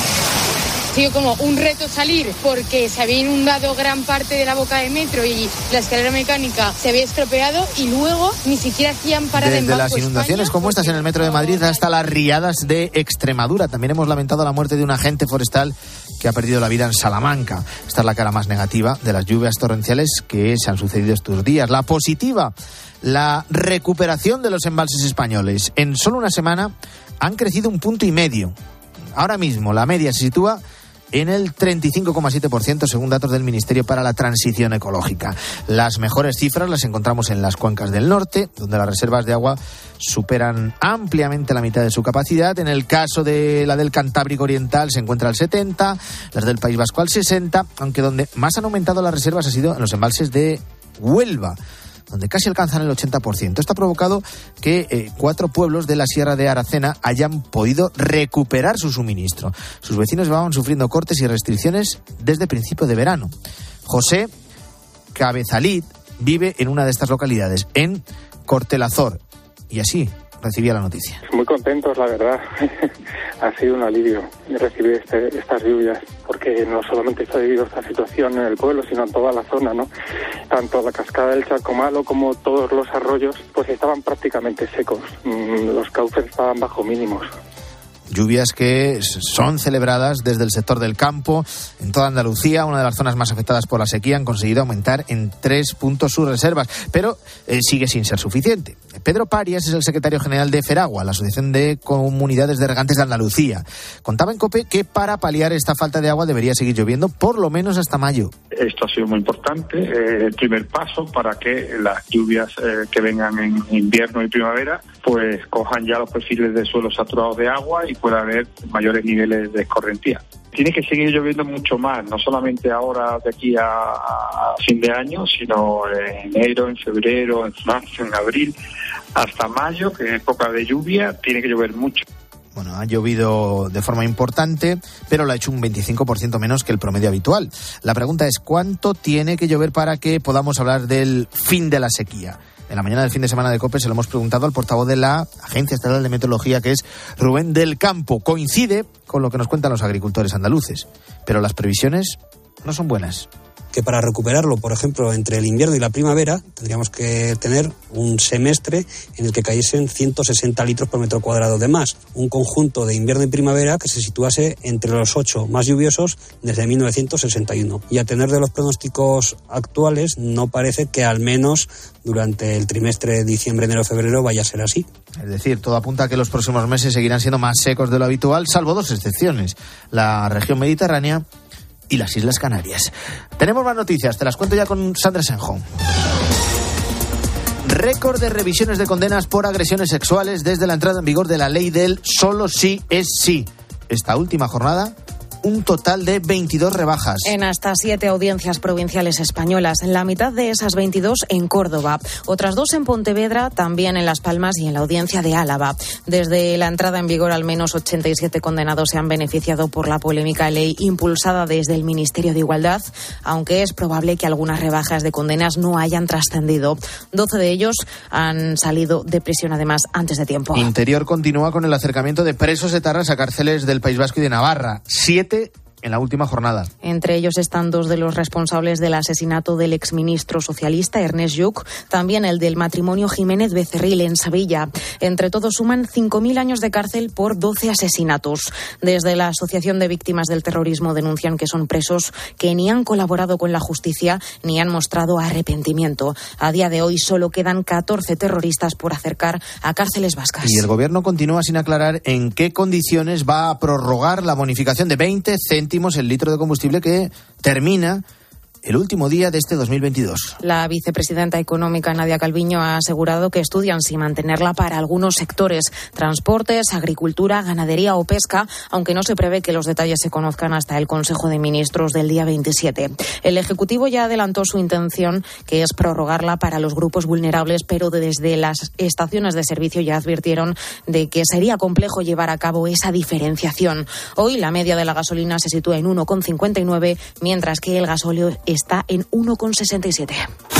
Ha sido como un reto salir porque se había inundado gran parte de la boca de metro y la escalera mecánica se había estropeado y luego ni siquiera hacían parada en Desde Banco las inundaciones España, como estas en el metro de Madrid hasta las riadas de Extremadura. También hemos lamentado la muerte de un agente forestal que ha perdido la vida en Salamanca. Esta es la cara más negativa de las lluvias torrenciales que se han sucedido estos días. La positiva, la recuperación de los embalses españoles. En solo una semana han crecido un punto y medio. Ahora mismo la media se sitúa en el treinta y cinco coma siete por ciento según datos del Ministerio para la Transición Ecológica. Las mejores cifras las encontramos en las cuencas del norte, donde las reservas de agua superan ampliamente la mitad de su capacidad. En el caso de la del Cantábrico Oriental se encuentra al setenta, las del País Vasco al sesenta, aunque donde más han aumentado las reservas ha sido en los embalses de Huelva, donde casi alcanzan el ochenta por ciento. Esto ha provocado que eh, cuatro pueblos de la Sierra de Aracena hayan podido recuperar su suministro. Sus vecinos llevaban sufriendo cortes y restricciones desde principio de verano. José Cabezalid vive en una de estas localidades, en Cortelazor, y así recibía la noticia. Muy contentos, la verdad. Ha sido un alivio recibir este, estas lluvias, porque no solamente se ha vivido esta situación en el pueblo, sino en toda la zona, ¿no? Tanto la cascada del Charcomalo como todos los arroyos, pues estaban prácticamente secos. Los cauces estaban bajo mínimos. Lluvias que son celebradas desde el sector del campo. En toda Andalucía, una de las zonas más afectadas por la sequía, han conseguido aumentar en tres puntos sus reservas, pero eh, sigue sin ser suficiente. Pedro Parias es el secretario general de FERAGUA, la Asociación de Comunidades de Regantes de Andalucía. Contaba en COPE que para paliar esta falta de agua debería seguir lloviendo por lo menos hasta mayo. Esto ha sido muy importante, eh, el primer paso para que las lluvias eh, que vengan en invierno y primavera pues cojan ya los perfiles de suelos saturados de agua y pueda haber mayores niveles de escorrentía. Tiene que seguir lloviendo mucho más, no solamente ahora de aquí a, a fin de año, sino en enero, en febrero, en marzo, en abril, hasta mayo, que es época de lluvia, tiene que llover mucho. Bueno, ha llovido de forma importante, pero lo ha hecho un veinticinco por ciento menos que el promedio habitual. La pregunta es, ¿cuánto tiene que llover para que podamos hablar del fin de la sequía? En la mañana del fin de semana de COPE se lo hemos preguntado al portavoz de la Agencia Estatal de Meteorología, que es Rubén del Campo. Coincide con lo que nos cuentan los agricultores andaluces, pero las previsiones no son buenas. Que para recuperarlo, por ejemplo, entre el invierno y la primavera, tendríamos que tener un semestre en el que cayesen ciento sesenta litros por metro cuadrado de más. Un conjunto de invierno y primavera que se situase entre los ocho más lluviosos desde mil novecientos sesenta y uno. Y a tener de los pronósticos actuales, no parece que al menos durante el trimestre de diciembre, enero, febrero vaya a ser así. Es decir, todo apunta a que los próximos meses seguirán siendo más secos de lo habitual, salvo dos excepciones: la región mediterránea y las Islas Canarias. Tenemos más noticias, te las cuento ya con Sandra Senjón. Récord de revisiones de condenas por agresiones sexuales desde la entrada en vigor de la ley del solo sí es sí. Esta última jornada, un total de veintidós rebajas. En hasta siete audiencias provinciales españolas, la mitad de esas veintidós en Córdoba, otras dos en Pontevedra, también en Las Palmas y en la audiencia de Álava. Desde la entrada en vigor, al menos ochenta y siete condenados se han beneficiado por la polémica ley impulsada desde el Ministerio de Igualdad, aunque es probable que algunas rebajas de condenas no hayan trascendido. doce de ellos han salido de prisión, además, antes de tiempo. Interior continúa con el acercamiento de presos etarras a cárceles del País Vasco y de Navarra. Siete en la última jornada. Entre ellos están dos de los responsables del asesinato del exministro socialista Ernest Lluch, también el del matrimonio Jiménez Becerril en Sevilla. Entre todos suman cinco mil años de cárcel por doce asesinatos. Desde la Asociación de Víctimas del Terrorismo denuncian que son presos que ni han colaborado con la justicia ni han mostrado arrepentimiento. A día de hoy solo quedan catorce terroristas por acercar a cárceles vascas. Y el gobierno continúa sin aclarar en qué condiciones va a prorrogar la bonificación de veinte centros céntimos el litro de combustible que termina el último día de este dos mil veintidós. La vicepresidenta económica Nadia Calviño ha asegurado que estudian si mantenerla para algunos sectores, transportes, agricultura, ganadería o pesca, aunque no se prevé que los detalles se conozcan hasta el Consejo de Ministros del día veintisiete. El Ejecutivo ya adelantó su intención, que es prorrogarla para los grupos vulnerables, pero desde las estaciones de servicio ya advirtieron de que sería complejo llevar a cabo esa diferenciación. Hoy la media de la gasolina se sitúa en uno coma cincuenta y nueve, mientras que el gasóleo está en uno coma sesenta y siete.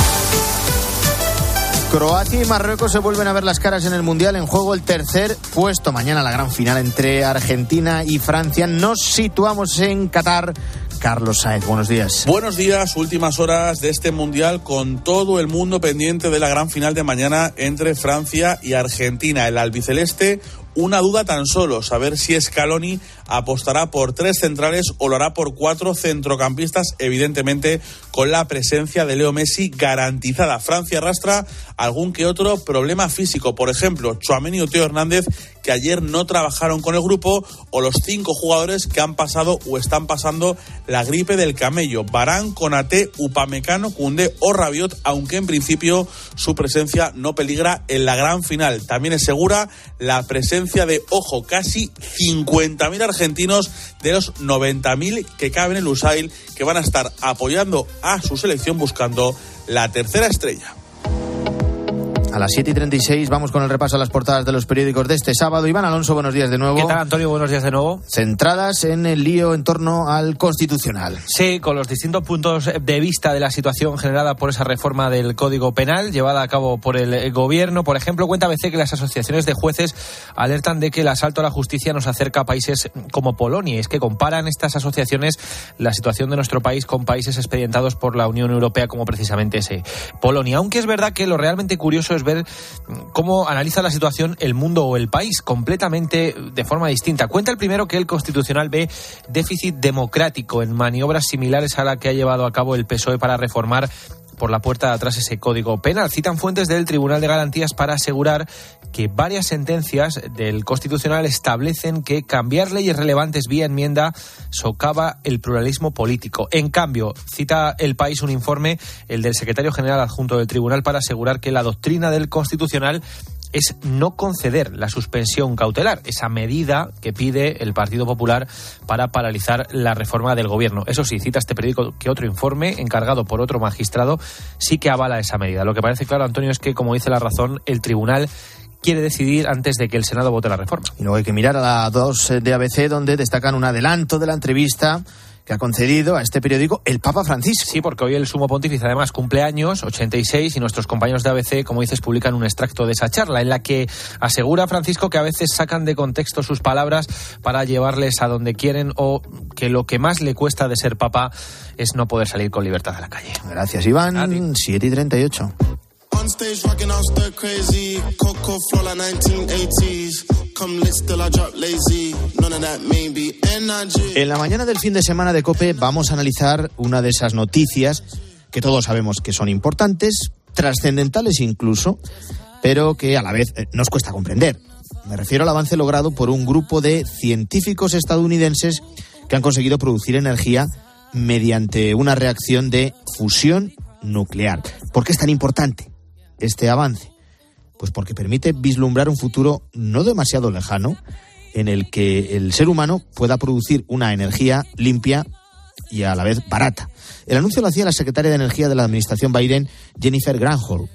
Croacia y Marruecos se vuelven a ver las caras en el Mundial. En juego el tercer puesto. Mañana la gran final entre Argentina y Francia. Nos situamos en Qatar. Carlos Saez, buenos días. Buenos días, últimas horas de este Mundial con todo el mundo pendiente de la gran final de mañana entre Francia y Argentina. El albiceleste, una duda tan solo, saber si Scaloni apostará por tres centrales o lo hará por cuatro centrocampistas, evidentemente con la presencia de Leo Messi garantizada. Francia arrastra algún que otro problema físico, por ejemplo, Tchouaméni o Teo Hernández, que ayer no trabajaron con el grupo, o los cinco jugadores que han pasado o están pasando la gripe del camello: Varane, Konaté, Upamecano, Koundé o Rabiot, aunque en principio su presencia no peligra en la gran final. También es segura la presencia de, ojo, casi cincuenta mil argentinos de los noventa mil que caben en Lusail, que van a estar apoyando a su selección buscando la tercera estrella. A las siete y treinta y seis vamos con el repaso a las portadas de los periódicos de este sábado. Iván Alonso, buenos días de nuevo. ¿Qué tal, Antonio? Buenos días de nuevo. Centradas en el lío en torno al Constitucional. Sí, con los distintos puntos de vista de la situación generada por esa reforma del Código Penal llevada a cabo por el Gobierno. Por ejemplo, cuenta A B C que las asociaciones de jueces alertan de que el asalto a la justicia nos acerca a países como Polonia. Y es que comparan estas asociaciones la situación de nuestro país con países expedientados por la Unión Europea, como precisamente ese Polonia. Aunque es verdad que lo realmente curioso es ver cómo analiza la situación el mundo o el país, completamente de forma distinta. Cuenta el primero que el Constitucional ve déficit democrático en maniobras similares a la que ha llevado a cabo el P S O E para reformar por la puerta de atrás ese Código Penal. Citan fuentes del Tribunal de Garantías para asegurar que varias sentencias del Constitucional establecen que cambiar leyes relevantes vía enmienda socava el pluralismo político. En cambio, cita El País un informe, el del secretario general adjunto del Tribunal, para asegurar que la doctrina del Constitucional es no conceder la suspensión cautelar, esa medida que pide el Partido Popular para paralizar la reforma del Gobierno. Eso sí, cita este periódico que otro informe, encargado por otro magistrado, sí que avala esa medida. Lo que parece claro, Antonio, es que, como dice La Razón, el Tribunal quiere decidir antes de que el Senado vote la reforma. Y luego hay que mirar a la dos de A B C, donde destacan un adelanto de la entrevista que ha concedido a este periódico el Papa Francisco. Sí, porque hoy el Sumo Pontífice además cumple años, ochenta y seis, y nuestros compañeros de A B C, como dices, publican un extracto de esa charla en la que asegura Francisco que a veces sacan de contexto sus palabras para llevarles a donde quieren, o que lo que más le cuesta de ser Papa es no poder salir con libertad a la calle. Gracias, Iván. siete y treinta y ocho. En la mañana del fin de semana de COPE vamos a analizar una de esas noticias que todos sabemos que son importantes, trascendentales incluso, pero que a la vez nos cuesta comprender. Me refiero al avance logrado por un grupo de científicos estadounidenses que han conseguido producir energía mediante una reacción de fusión nuclear. ¿Por qué es tan importante este avance? Pues porque permite vislumbrar un futuro no demasiado lejano en el que el ser humano pueda producir una energía limpia y a la vez barata. El anuncio lo hacía la secretaria de Energía de la administración Biden, Jennifer Granholm.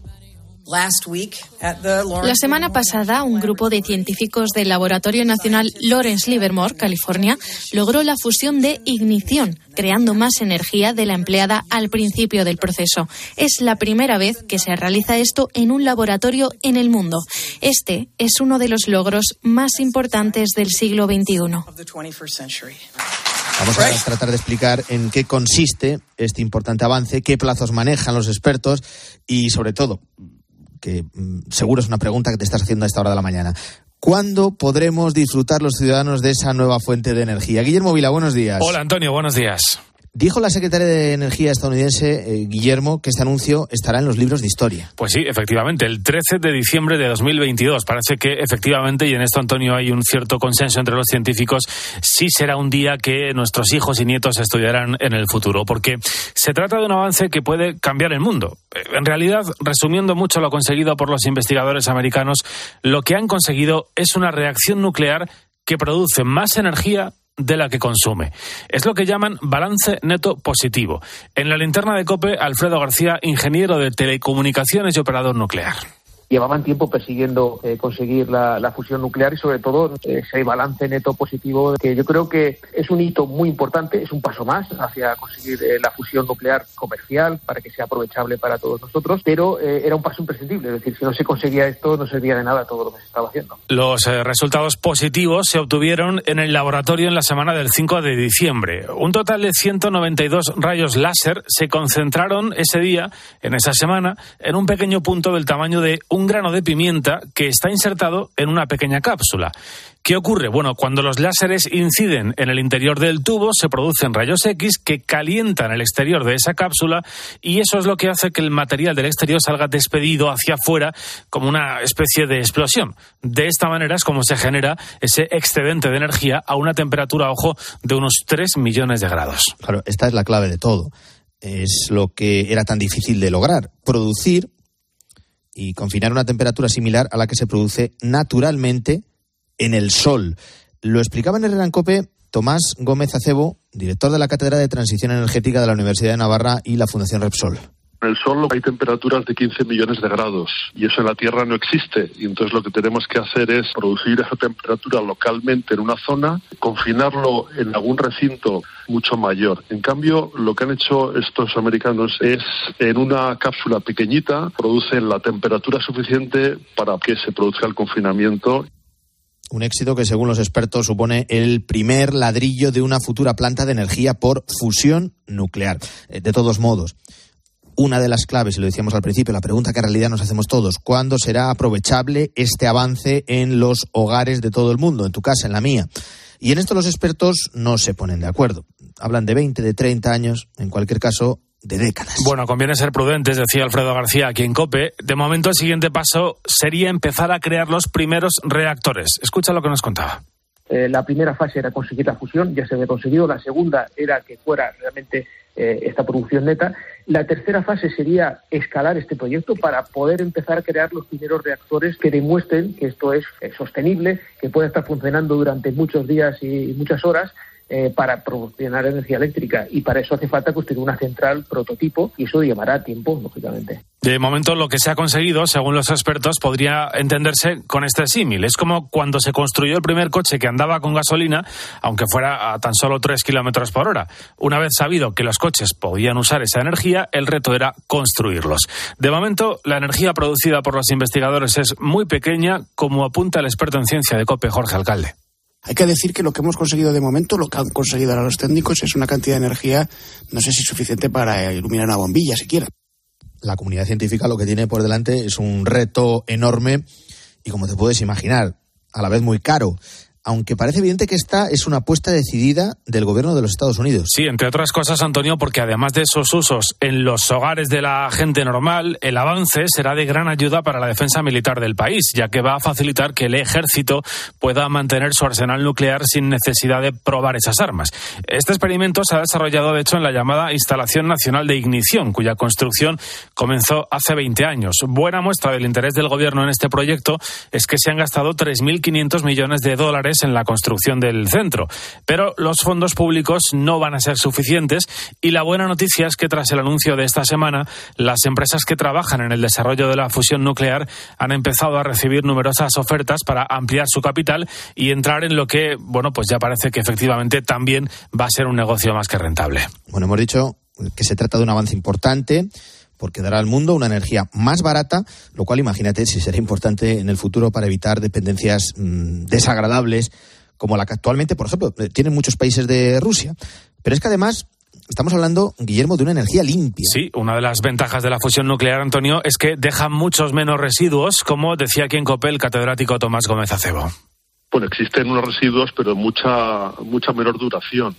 La semana pasada, un grupo de científicos del Laboratorio Nacional Lawrence Livermore, California, logró la fusión de ignición, creando más energía de la empleada al principio del proceso. Es la primera vez que se realiza esto en un laboratorio en el mundo. Este es uno de los logros más importantes del siglo veintiuno. Vamos a tratar de explicar en qué consiste este importante avance, qué plazos manejan los expertos y, sobre todo, que mmm, seguro es una pregunta que te estás haciendo a esta hora de la mañana: ¿cuándo podremos disfrutar los ciudadanos de esa nueva fuente de energía? Guillermo Vila, buenos días. Hola, Antonio, buenos días. Dijo la secretaria de Energía estadounidense, eh, Guillermo, que este anuncio estará en los libros de historia. Pues sí, efectivamente, el trece de diciembre de dos mil veintidós. Parece que efectivamente, y en esto, Antonio, hay un cierto consenso entre los científicos, sí será un día que nuestros hijos y nietos estudiarán en el futuro, porque se trata de un avance que puede cambiar el mundo. En realidad, resumiendo mucho lo conseguido por los investigadores americanos, lo que han conseguido es una reacción nuclear que produce más energía de la que consume. Es lo que llaman balance neto positivo. En la linterna de COPE, Alfredo García, ingeniero de telecomunicaciones y operador nuclear. Llevaban tiempo persiguiendo eh, conseguir la, la fusión nuclear y sobre todo eh, ese balance neto positivo, que yo creo que es un hito muy importante, es un paso más hacia conseguir eh, la fusión nuclear comercial para que sea aprovechable para todos nosotros, pero eh, era un paso imprescindible, es decir, si no se conseguía esto no servía de nada todo lo que se estaba haciendo. Los eh, resultados positivos se obtuvieron en el laboratorio en la semana del cinco de diciembre. Un total de ciento noventa y dos rayos láser se concentraron ese día, en esa semana, en un pequeño punto del tamaño de un grano de pimienta que está insertado en una pequeña cápsula. ¿Qué ocurre? Bueno, cuando los láseres inciden en el interior del tubo, se producen rayos X que calientan el exterior de esa cápsula y eso es lo que hace que el material del exterior salga despedido hacia afuera como una especie de explosión. De esta manera es como se genera ese excedente de energía a una temperatura, ojo, de unos tres millones de grados. Claro, esta es la clave de todo. Es lo que era tan difícil de lograr, producir y confinar una temperatura similar a la que se produce naturalmente en el Sol. Lo explicaba en Herrera en COPE Tomás Gómez Acebo, director de la Cátedra de Transición Energética de la Universidad de Navarra y la Fundación Repsol. En el Sol hay temperaturas de quince millones de grados y eso en la Tierra no existe. Y entonces lo que tenemos que hacer es producir esa temperatura localmente en una zona, confinarlo en algún recinto mucho mayor. En cambio, lo que han hecho estos americanos es, en una cápsula pequeñita, producen la temperatura suficiente para que se produzca el confinamiento. Un éxito que, según los expertos, supone el primer ladrillo de una futura planta de energía por fusión nuclear. De todos modos, una de las claves, y lo decíamos al principio, la pregunta que en realidad nos hacemos todos: ¿cuándo será aprovechable este avance en los hogares de todo el mundo, en tu casa, en la mía? Y en esto los expertos no se ponen de acuerdo. Hablan de veinte, de treinta años, en cualquier caso, de décadas. Bueno, conviene ser prudentes, decía Alfredo García aquí en COPE. De momento, el siguiente paso sería empezar a crear los primeros reactores. Escucha lo que nos contaba. Eh, la primera fase era conseguir la fusión, ya se había conseguido. La segunda era que fuera realmente eh, esta producción neta. La tercera fase sería escalar este proyecto para poder empezar a crear los primeros reactores que demuestren que esto es eh, sostenible, que puede estar funcionando durante muchos días y muchas horas, Eh, para proporcionar energía eléctrica, y para eso hace falta construir una central prototipo y eso llevará tiempo, lógicamente. De momento, lo que se ha conseguido, según los expertos, podría entenderse con este símil. Es como cuando se construyó el primer coche que andaba con gasolina, aunque fuera a tan solo tres kilómetros por hora. Una vez sabido que los coches podían usar esa energía, el reto era construirlos. De momento, la energía producida por los investigadores es muy pequeña, como apunta el experto en ciencia de COPE, Jorge Alcalde. Hay que decir que lo que hemos conseguido de momento, lo que han conseguido ahora los técnicos, es una cantidad de energía, no sé si suficiente para iluminar una bombilla siquiera. La comunidad científica lo que tiene por delante es un reto enorme y, como te puedes imaginar, a la vez muy caro. Aunque parece evidente que esta es una apuesta decidida del gobierno de los Estados Unidos. Sí, entre otras cosas, Antonio, porque además de esos usos en los hogares de la gente normal, el avance será de gran ayuda para la defensa militar del país, ya que va a facilitar que el ejército pueda mantener su arsenal nuclear sin necesidad de probar esas armas. Este experimento se ha desarrollado, de hecho, en la llamada Instalación Nacional de Ignición, cuya construcción comenzó hace veinte años. Buena muestra del interés del gobierno en este proyecto es que se han gastado tres mil quinientos millones de dólares en la construcción del centro. Pero los fondos públicos no van a ser suficientes y la buena noticia es que tras el anuncio de esta semana, las empresas que trabajan en el desarrollo de la fusión nuclear han empezado a recibir numerosas ofertas para ampliar su capital y entrar en lo que, bueno, pues ya parece que efectivamente también va a ser un negocio más que rentable. Bueno, hemos dicho que se trata de un avance importante, porque dará al mundo una energía más barata, lo cual imagínate si será importante en el futuro para evitar dependencias mmm, desagradables como la que actualmente, por ejemplo, tienen muchos países de Rusia. Pero es que además estamos hablando, Guillermo, de una energía limpia. Sí, una de las ventajas de la fusión nuclear, Antonio, es que deja muchos menos residuos, como decía aquí en COPE el catedrático Tomás Gómez Acebo. Bueno, existen unos residuos, pero mucha, mucha menor duración.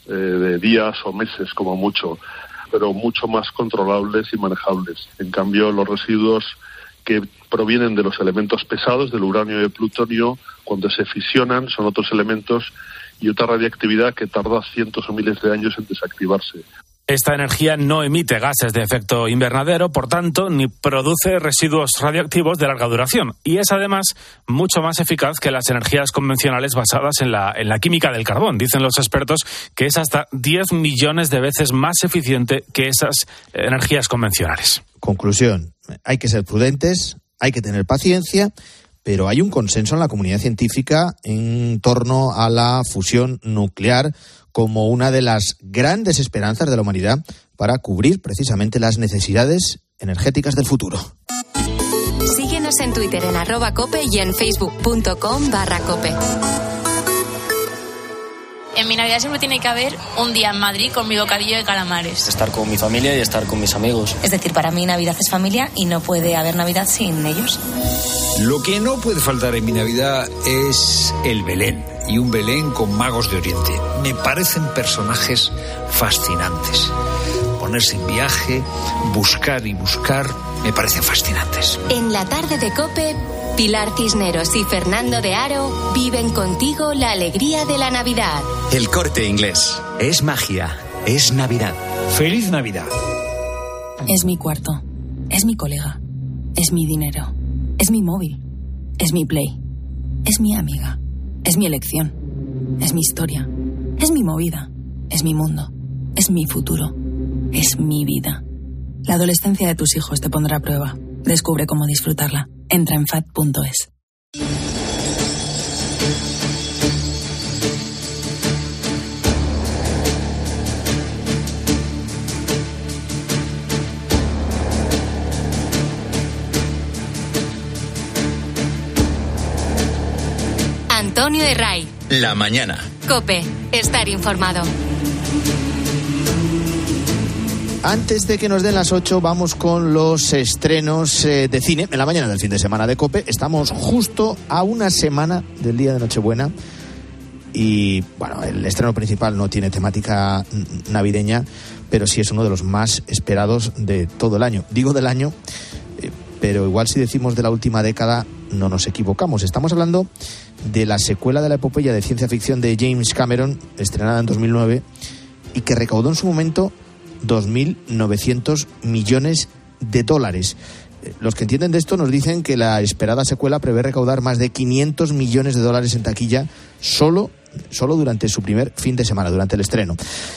eh, de días o meses como mucho, pero mucho más controlables y manejables. En cambio, los residuos que provienen de los elementos pesados, del uranio y el plutonio, cuando se fisionan son otros elementos y otra radiactividad que tarda cientos o miles de años en desactivarse. Esta energía no emite gases de efecto invernadero, por tanto, ni produce residuos radioactivos de larga duración. Y es además mucho más eficaz que las energías convencionales basadas en la, en la química del carbón. Dicen los expertos que es hasta diez millones de veces más eficiente que esas energías convencionales. Conclusión, hay que ser prudentes, hay que tener paciencia, pero hay un consenso en la comunidad científica en torno a la fusión nuclear como una de las grandes esperanzas de la humanidad para cubrir precisamente las necesidades energéticas del futuro. Síguenos en Twitter en arroba cope y en facebook.com barra cope. En mi Navidad siempre tiene que haber un día en Madrid con mi bocadillo de calamares. Estar con mi familia y estar con mis amigos. Es decir, para mí Navidad es familia y no puede haber Navidad sin ellos. Lo que no puede faltar en mi Navidad es el Belén. Y un Belén con magos de Oriente. Me parecen personajes fascinantes. Ponerse en viaje, buscar y buscar, me parecen fascinantes. En la tarde de COPE, Pilar Cisneros y Fernando de Aro viven contigo la alegría de la Navidad. El Corte Inglés. Es magia. Es Navidad. ¡Feliz Navidad! Es mi cuarto. Es mi colega. Es mi dinero. Es mi móvil. Es mi Play. Es mi amiga. Es mi elección, es mi historia, es mi movida, es mi mundo, es mi futuro, es mi vida. La adolescencia de tus hijos te pondrá a prueba. Descubre cómo disfrutarla. Entra en fat punto es. Antonio Herray. La mañana. COPE. Estar informado. Antes de que nos den las ocho, vamos con los estrenos eh, de cine. En la mañana del fin de semana de COPE estamos justo a una semana del día de Nochebuena. Y, bueno, el estreno principal no tiene temática navideña, pero sí es uno de los más esperados de todo el año. Digo del año, eh, pero igual si decimos de la última década, no nos equivocamos. Estamos hablando de la secuela de la epopeya de ciencia ficción de James Cameron, estrenada en dos mil nueve, y que recaudó en su momento dos mil novecientos millones de dólares. Los que entienden de esto nos dicen que la esperada secuela prevé recaudar más de quinientos millones de dólares en taquilla solo, solo durante su primer fin de semana, durante el estreno.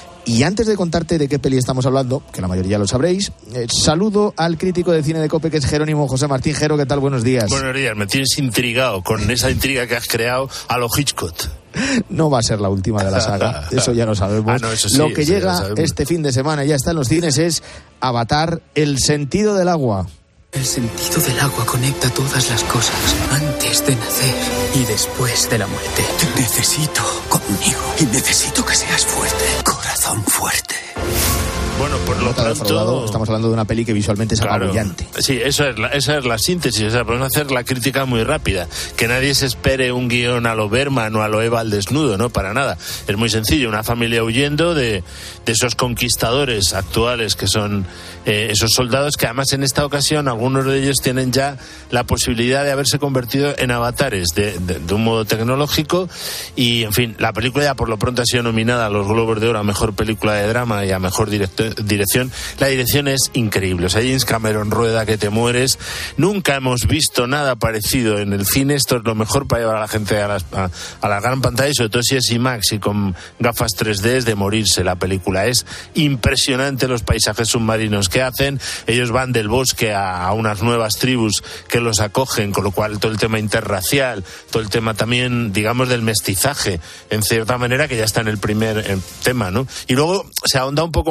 Y antes de contarte de qué peli estamos hablando, que la mayoría lo sabréis, eh, saludo al crítico de cine de COPE, que es Jerónimo José Martín. Jero, ¿qué tal? Buenos días. Buenos días, me tienes intrigado con esa intriga que has creado a lo Hitchcock. No va a ser la última de la saga, eso ya lo sabemos. Ah, no, eso sí, lo que eso llega lo este fin de semana, ya está en los cines, es Avatar, el sentido del agua. El sentido del agua conecta todas las cosas, antes de nacer y después de la muerte. Te necesito conmigo y necesito que seas fuerte, corazón fuerte. Bueno, por lo tanto... Estamos hablando de una peli que visualmente es claro, apabullante. Sí, eso es la, esa es la síntesis. O sea, podemos hacer la crítica muy rápida. Que nadie se espere un guión a lo Berman o a lo Eva al desnudo, ¿no? Para nada. Es muy sencillo. Una familia huyendo de, de esos conquistadores actuales que son eh, esos soldados que además en esta ocasión algunos de ellos tienen ya la posibilidad de haberse convertido en avatares de, de, de un modo tecnológico. Y, en fin, la película ya por lo pronto ha sido nominada a los Globos de Oro a Mejor Película de Drama y a Mejor Director dirección. La dirección es increíble. O sea, James Cameron rueda que te mueres. Nunca hemos visto nada parecido en el cine. Esto es lo mejor para llevar a la gente a, las, a, a la gran pantalla, y sobre todo si es IMAX y con gafas tres D, es de morirse. La película es impresionante, los paisajes submarinos que hacen. Ellos van del bosque a, a unas nuevas tribus que los acogen, con lo cual todo el tema interracial, todo el tema también, digamos, del mestizaje, en cierta manera, que ya está en el primer eh, tema, ¿no? Y luego se ahonda un poco más en esa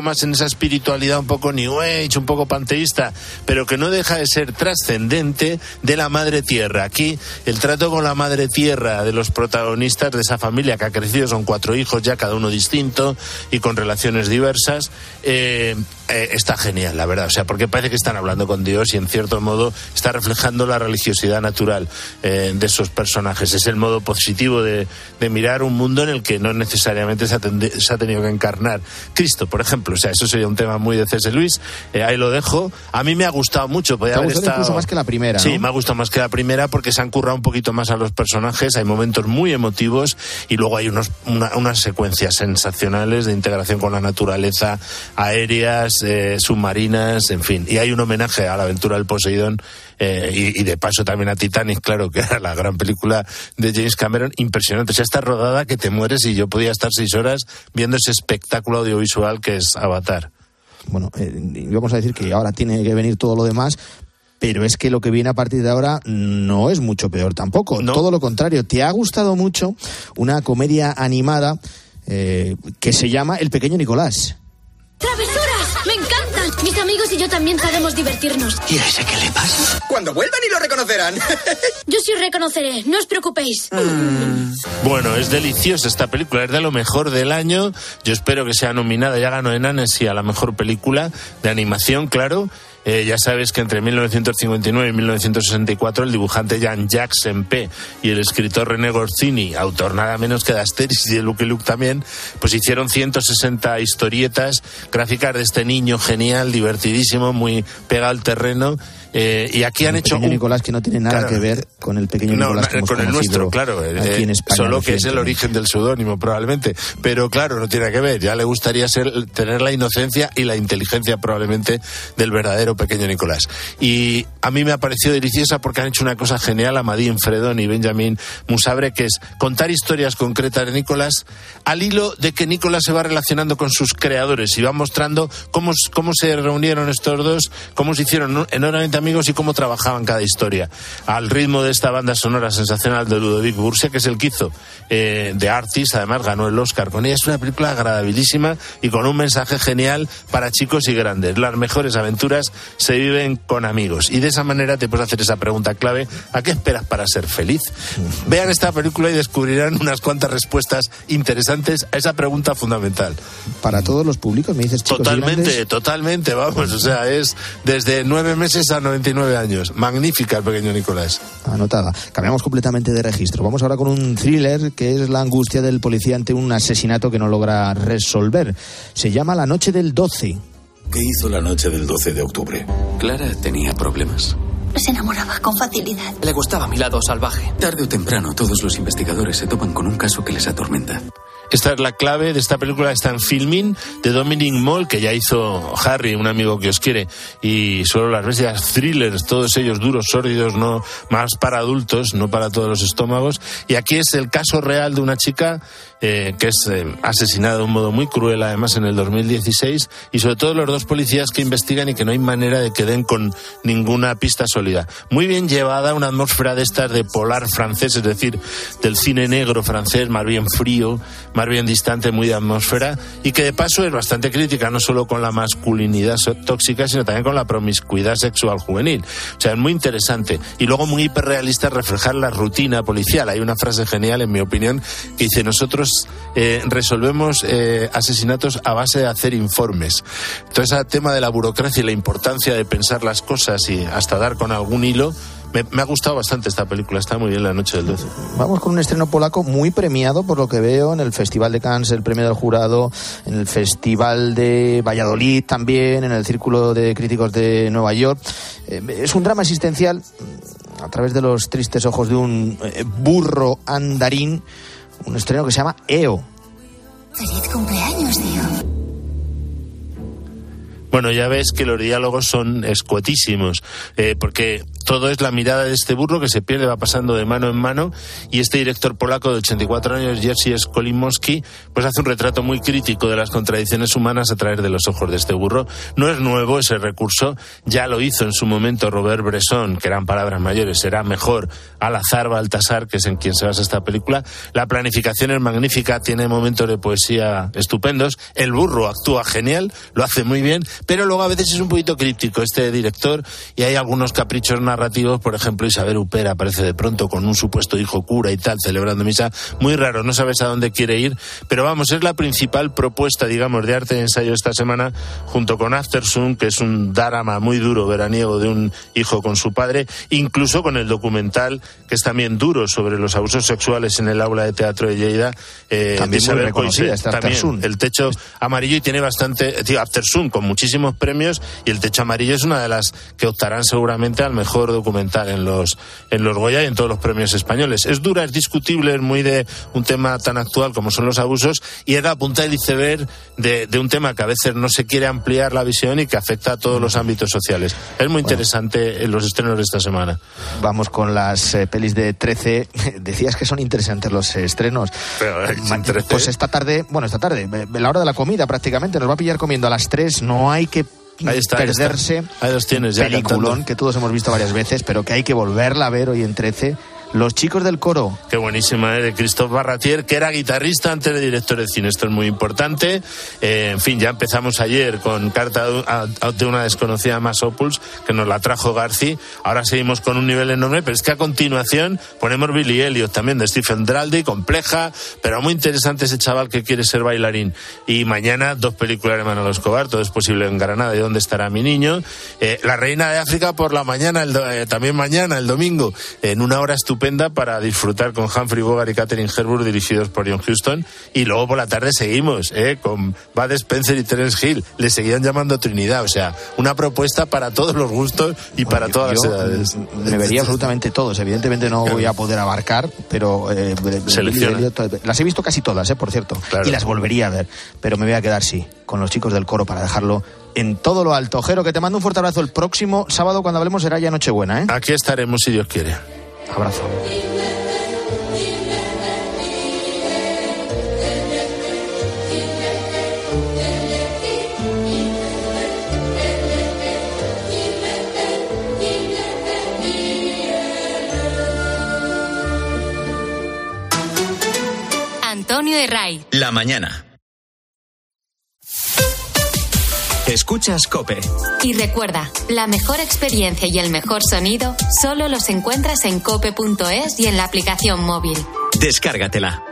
espiritualidad un poco New Age, un poco panteísta, pero que no deja de ser trascendente de la madre tierra. Aquí el trato con la madre tierra de los protagonistas de esa familia que ha crecido, son cuatro hijos ya, cada uno distinto y con relaciones diversas, eh, eh, está genial, la verdad. O sea, porque parece que están hablando con Dios y en cierto modo está reflejando la religiosidad natural eh, de esos personajes. Es el modo positivo de, de mirar un mundo en el que no necesariamente se ha, tende, se ha tenido que encarnar Cristo, por ejemplo. O sea, eso sería un tema muy de C S. Lewis. Eh, ahí lo dejo. A mí me ha gustado mucho. Podría ¿Te ha haber gustado estado... incluso más que la primera, Sí, ¿no? me ha gustado más que la primera porque se han currado un poquito más a los personajes. Hay momentos muy emotivos y luego hay unos, una, unas secuencias sensacionales de integración con la naturaleza, aéreas, eh, submarinas, en fin. Y hay un homenaje a la aventura del Poseidón eh, y, y de paso también a Titanic, claro, que era la gran película de James Cameron, impresionante. O sea, está rodada que te mueres y yo podía estar seis horas viendo ese espectáculo audiovisual que es Avatar. Bueno, eh, vamos a decir que ahora tiene que venir todo lo demás, pero es que lo que viene a partir de ahora no es mucho peor tampoco. ¿No? Todo lo contrario. Te ha gustado mucho una comedia animada eh, que se llama El Pequeño Nicolás. ¡Travesuras! ¡Me encantan! Mis amigos y yo también sabemos divertirnos. ¿Y a ese qué le pasa? Cuando vuelvan y lo reconocerán. Yo sí os reconoceré, no os preocupéis. Mm. Bueno, es deliciosa esta película, es de lo mejor del año. Yo espero que sea nominada, ya ganó en Annecy a la mejor película de animación, claro. Eh, ya sabes que entre mil novecientos cincuenta y nueve y mil novecientos sesenta y cuatro el dibujante Jean-Jacques Sempé y el escritor René Goscinny, autor nada menos que de Asterix y de Lucky Luke también, pues hicieron ciento sesenta historietas gráficas de este niño genial, divertidísimo, muy pegado al terreno. Eh, y aquí han el hecho pequeño un... Nicolás que no tiene nada claro, que ver con el pequeño no, Nicolás que hemos con el nuestro, claro, aquí eh, en España, solo que es el origen del seudónimo probablemente, pero claro, no tiene que ver. Ya le gustaría ser tener la inocencia y la inteligencia probablemente del verdadero pequeño Nicolás. Y a mí me ha parecido deliciosa porque han hecho una cosa genial, Amadín Fredón y Benjamin Musabre, que es contar historias concretas de Nicolás al hilo de que Nicolás se va relacionando con sus creadores y va mostrando cómo, cómo se reunieron estos dos, cómo se hicieron enormemente amigos y cómo trabajaban cada historia, al ritmo de esta banda sonora sensacional de Ludovic Bourse, que es el que hizo eh, The Artist, además ganó el Oscar con ella. Es una película agradabilísima y con un mensaje genial para chicos y grandes. Las mejores aventuras se viven con amigos y de esa manera te puedes hacer esa pregunta clave: ¿a qué esperas para ser feliz? Vean esta película y descubrirán unas cuantas respuestas interesantes a esa pregunta fundamental. Para todos los públicos, me dices, chicos totalmente, y grandes. Totalmente, vamos, o sea, es desde nueve meses a noventa y nueve años. Magnífica El Pequeño Nicolás. Anotada. Cambiamos completamente de registro. Vamos ahora con un thriller que es la angustia del policía ante un asesinato que no logra resolver. Se llama La Noche del doce. ¿Qué hizo la noche del doce de octubre? Clara tenía problemas. Se enamoraba con facilidad. Le gustaba mi lado salvaje. Tarde o temprano todos los investigadores se topan con un caso que les atormenta. Esta es la clave de esta película, está en Filmin, de Dominic Moll, que ya hizo Harry, un amigo que os quiere, y Solo las bestias, thrillers, todos ellos duros, sórdidos, no más para adultos, no para todos los estómagos. Y aquí es el caso real de una chica eh, que es eh, asesinada de un modo muy cruel, además en el dos mil dieciséis, y sobre todo los dos policías que investigan y que no hay manera de que den con ninguna pista sólida. Muy bien llevada, una atmósfera de estas de polar francés, es decir, del cine negro francés, más bien frío, más bien distante, muy de atmósfera, y que de paso es bastante crítica, no solo con la masculinidad tóxica, sino también con la promiscuidad sexual juvenil. O sea, es muy interesante. Y luego muy hiperrealista reflejar la rutina policial. Hay una frase genial, en mi opinión, que dice: nosotros eh, resolvemos eh, asesinatos a base de hacer informes. Entonces, el tema de la burocracia y la importancia de pensar las cosas y hasta dar con algún hilo. Me, me ha gustado bastante esta película, está muy bien La Noche del doce. Vamos con un estreno polaco muy premiado, por lo que veo, en el Festival de Cannes, el premio del jurado, en el Festival de Valladolid también, en el Círculo de Críticos de Nueva York. Eh, es un drama existencial a través de los tristes ojos de un eh, burro andarín, un estreno que se llama E O. Feliz cumpleaños, tío. Bueno, ya ves que los diálogos son escuetísimos, eh, porque todo es la mirada de este burro que se pierde, va pasando de mano en mano, y este director polaco de ochenta y cuatro años, Jerzy Skolimowski, pues hace un retrato muy crítico de las contradicciones humanas a través de los ojos de este burro. No es nuevo ese recurso, ya lo hizo en su momento Robert Bresson, que eran palabras mayores, será mejor Alazar Baltasar, que es en quien se basa esta película. La planificación es magnífica, tiene momentos de poesía estupendos, el burro actúa genial, lo hace muy bien, pero luego a veces es un poquito críptico este director, y hay algunos caprichos narrativos. Por ejemplo, Isabel Huppert aparece de pronto con un supuesto hijo cura y tal, celebrando misa, muy raro, no sabes a dónde quiere ir, pero vamos, es la principal propuesta, digamos, de arte de ensayo esta semana, junto con Aftersun, que es un drama muy duro, veraniego, de un hijo con su padre, incluso con el documental, que es también duro, sobre los abusos sexuales en el aula de teatro de Lleida, eh, también muy reconocida, está también Aftersun. El techo amarillo, y tiene bastante, tío, Aftersun, con muchísimos premios, y el techo amarillo es una de las que optarán seguramente al mejor documental en los, en los Goya y en todos los premios españoles. Es dura, es discutible, es muy de un tema tan actual como son los abusos, y es la punta del iceberg de, de un tema que a veces no se quiere ampliar la visión y que afecta a todos los ámbitos sociales. Es muy interesante bueno, los estrenos de esta semana. Vamos con las eh, pelis de trece. Decías que son interesantes los eh, estrenos. Pero, eh, trece. Pues esta tarde, bueno, esta tarde, la hora de la comida prácticamente, nos va a pillar comiendo a las tres, no hay que Ahí está, perderse. Ahí, está. Ahí los tienes, ya peliculón cantando. Que todos hemos visto varias veces, pero que hay que volverla a ver hoy en trece. Los chicos del coro. Qué buenísima, ¿eh? De Christophe Barratier, que era guitarrista antes de director de cine. Esto es muy importante. Eh, en fin, ya empezamos ayer con Carta de una desconocida Mass Opus, que nos la trajo Garci. Ahora seguimos con un nivel enorme, pero es que a continuación ponemos Billy Elliot también, de Stephen Daldry, compleja, pero muy interesante ese chaval que quiere ser bailarín. Y mañana dos películas de Manolo Escobar, Todo es posible en Granada, ¿y dónde estará mi niño? Eh, La Reina de África por la mañana, el do, eh, también mañana, el domingo, en una hora estupenda para disfrutar con Humphrey Bogart y Catherine Hepburn, dirigidos por John Huston. Y luego por la tarde seguimos eh, con Bud Spencer y Terence Hill. Le seguían llamando Trinidad. O sea, una propuesta para todos los gustos y bueno, para yo, todas yo las edades. Me vería absolutamente todos. Evidentemente no voy a poder abarcar, pero eh, las he visto casi todas, eh, por cierto. Claro. Y las volvería a ver. Pero me voy a quedar, sí, con los chicos del coro para dejarlo en todo lo alto. Jero, que te mando un fuerte abrazo. El próximo sábado, cuando hablemos, será ya Nochebuena, ¿eh? Aquí estaremos, si Dios quiere. Abrazo. Antonio Herray. La mañana. Escuchas COPE. Y recuerda, la mejor experiencia y el mejor sonido solo los encuentras en cope punto es y en la aplicación móvil. Descárgatela.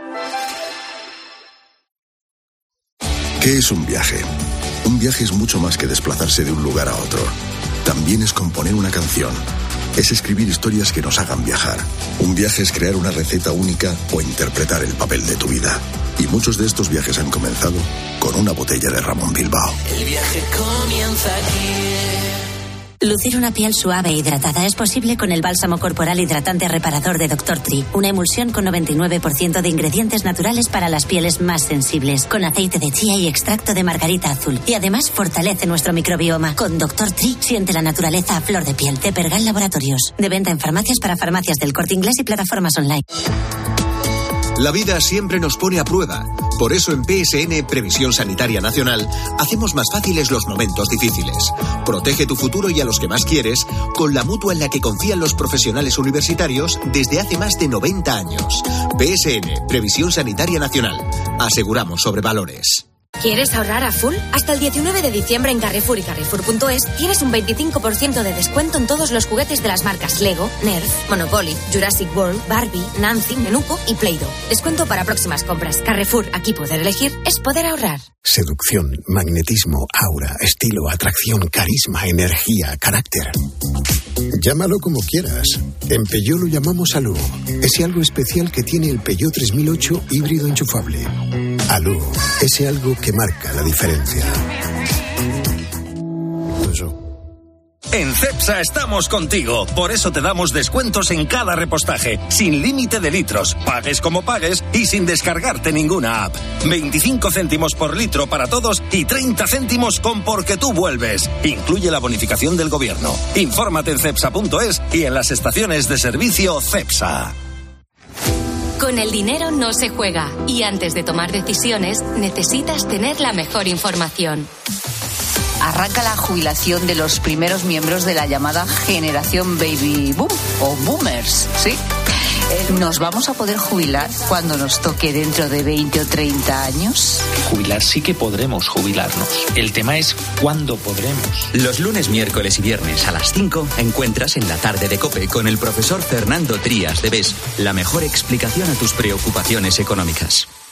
¿Qué es un viaje? Un viaje es mucho más que desplazarse de un lugar a otro. También es componer una canción. Es escribir historias que nos hagan viajar. Un viaje es crear una receta única o interpretar el papel de tu vida. Y muchos de estos viajes han comenzado con una botella de Ramón Bilbao. El viaje comienza aquí. Lucir una piel suave e hidratada es posible con el bálsamo corporal hidratante reparador de doctor Tree. Una emulsión con noventa y nueve por ciento de ingredientes naturales para las pieles más sensibles. Con aceite de chía y extracto de margarita azul. Y además fortalece nuestro microbioma. Con doctor Tree siente la naturaleza a flor de piel. De Pergal Laboratorios. De venta en farmacias para farmacias del Corte Inglés y plataformas online. La vida siempre nos pone a prueba. Por eso en P S N, Previsión Sanitaria Nacional, hacemos más fáciles los momentos difíciles. Protege tu futuro y a los que más quieres con la mutua en la que confían los profesionales universitarios desde hace más de noventa años. P S N, Previsión Sanitaria Nacional. Aseguramos sobre valores. ¿Quieres ahorrar a full? Hasta el diecinueve de diciembre en Carrefour y Carrefour punto es tienes un veinticinco por ciento de descuento en todos los juguetes de las marcas Lego, Nerf, Monopoly, Jurassic World, Barbie, Nancy, Menuco y Play-Doh. Descuento para próximas compras. Carrefour, aquí poder elegir es poder ahorrar. Seducción, magnetismo, aura, estilo, atracción, carisma, energía, carácter. Llámalo como quieras. En Peugeot lo llamamos Alú. Ese algo especial que tiene el Peugeot tres mil ocho híbrido enchufable. Alú, ese algo que marca la diferencia. En Cepsa estamos contigo. Por eso te damos descuentos en cada repostaje, sin límite de litros, pagues como pagues y sin descargarte ninguna app. veinticinco céntimos por litro para todos y treinta céntimos con Porque tú vuelves. Incluye la bonificación del gobierno. Infórmate en cepsa punto es y en las estaciones de servicio Cepsa. Con el dinero no se juega y antes de tomar decisiones necesitas tener la mejor información. Arranca la jubilación de los primeros miembros de la llamada generación Baby Boom o Boomers, ¿sí? ¿Nos vamos a poder jubilar cuando nos toque dentro de veinte o treinta años? Jubilar sí que podremos jubilarnos. El tema es cuándo podremos. Los lunes, miércoles y viernes a las cinco encuentras en la tarde de COPE con el profesor Fernando Trías de B E S la mejor explicación a tus preocupaciones económicas.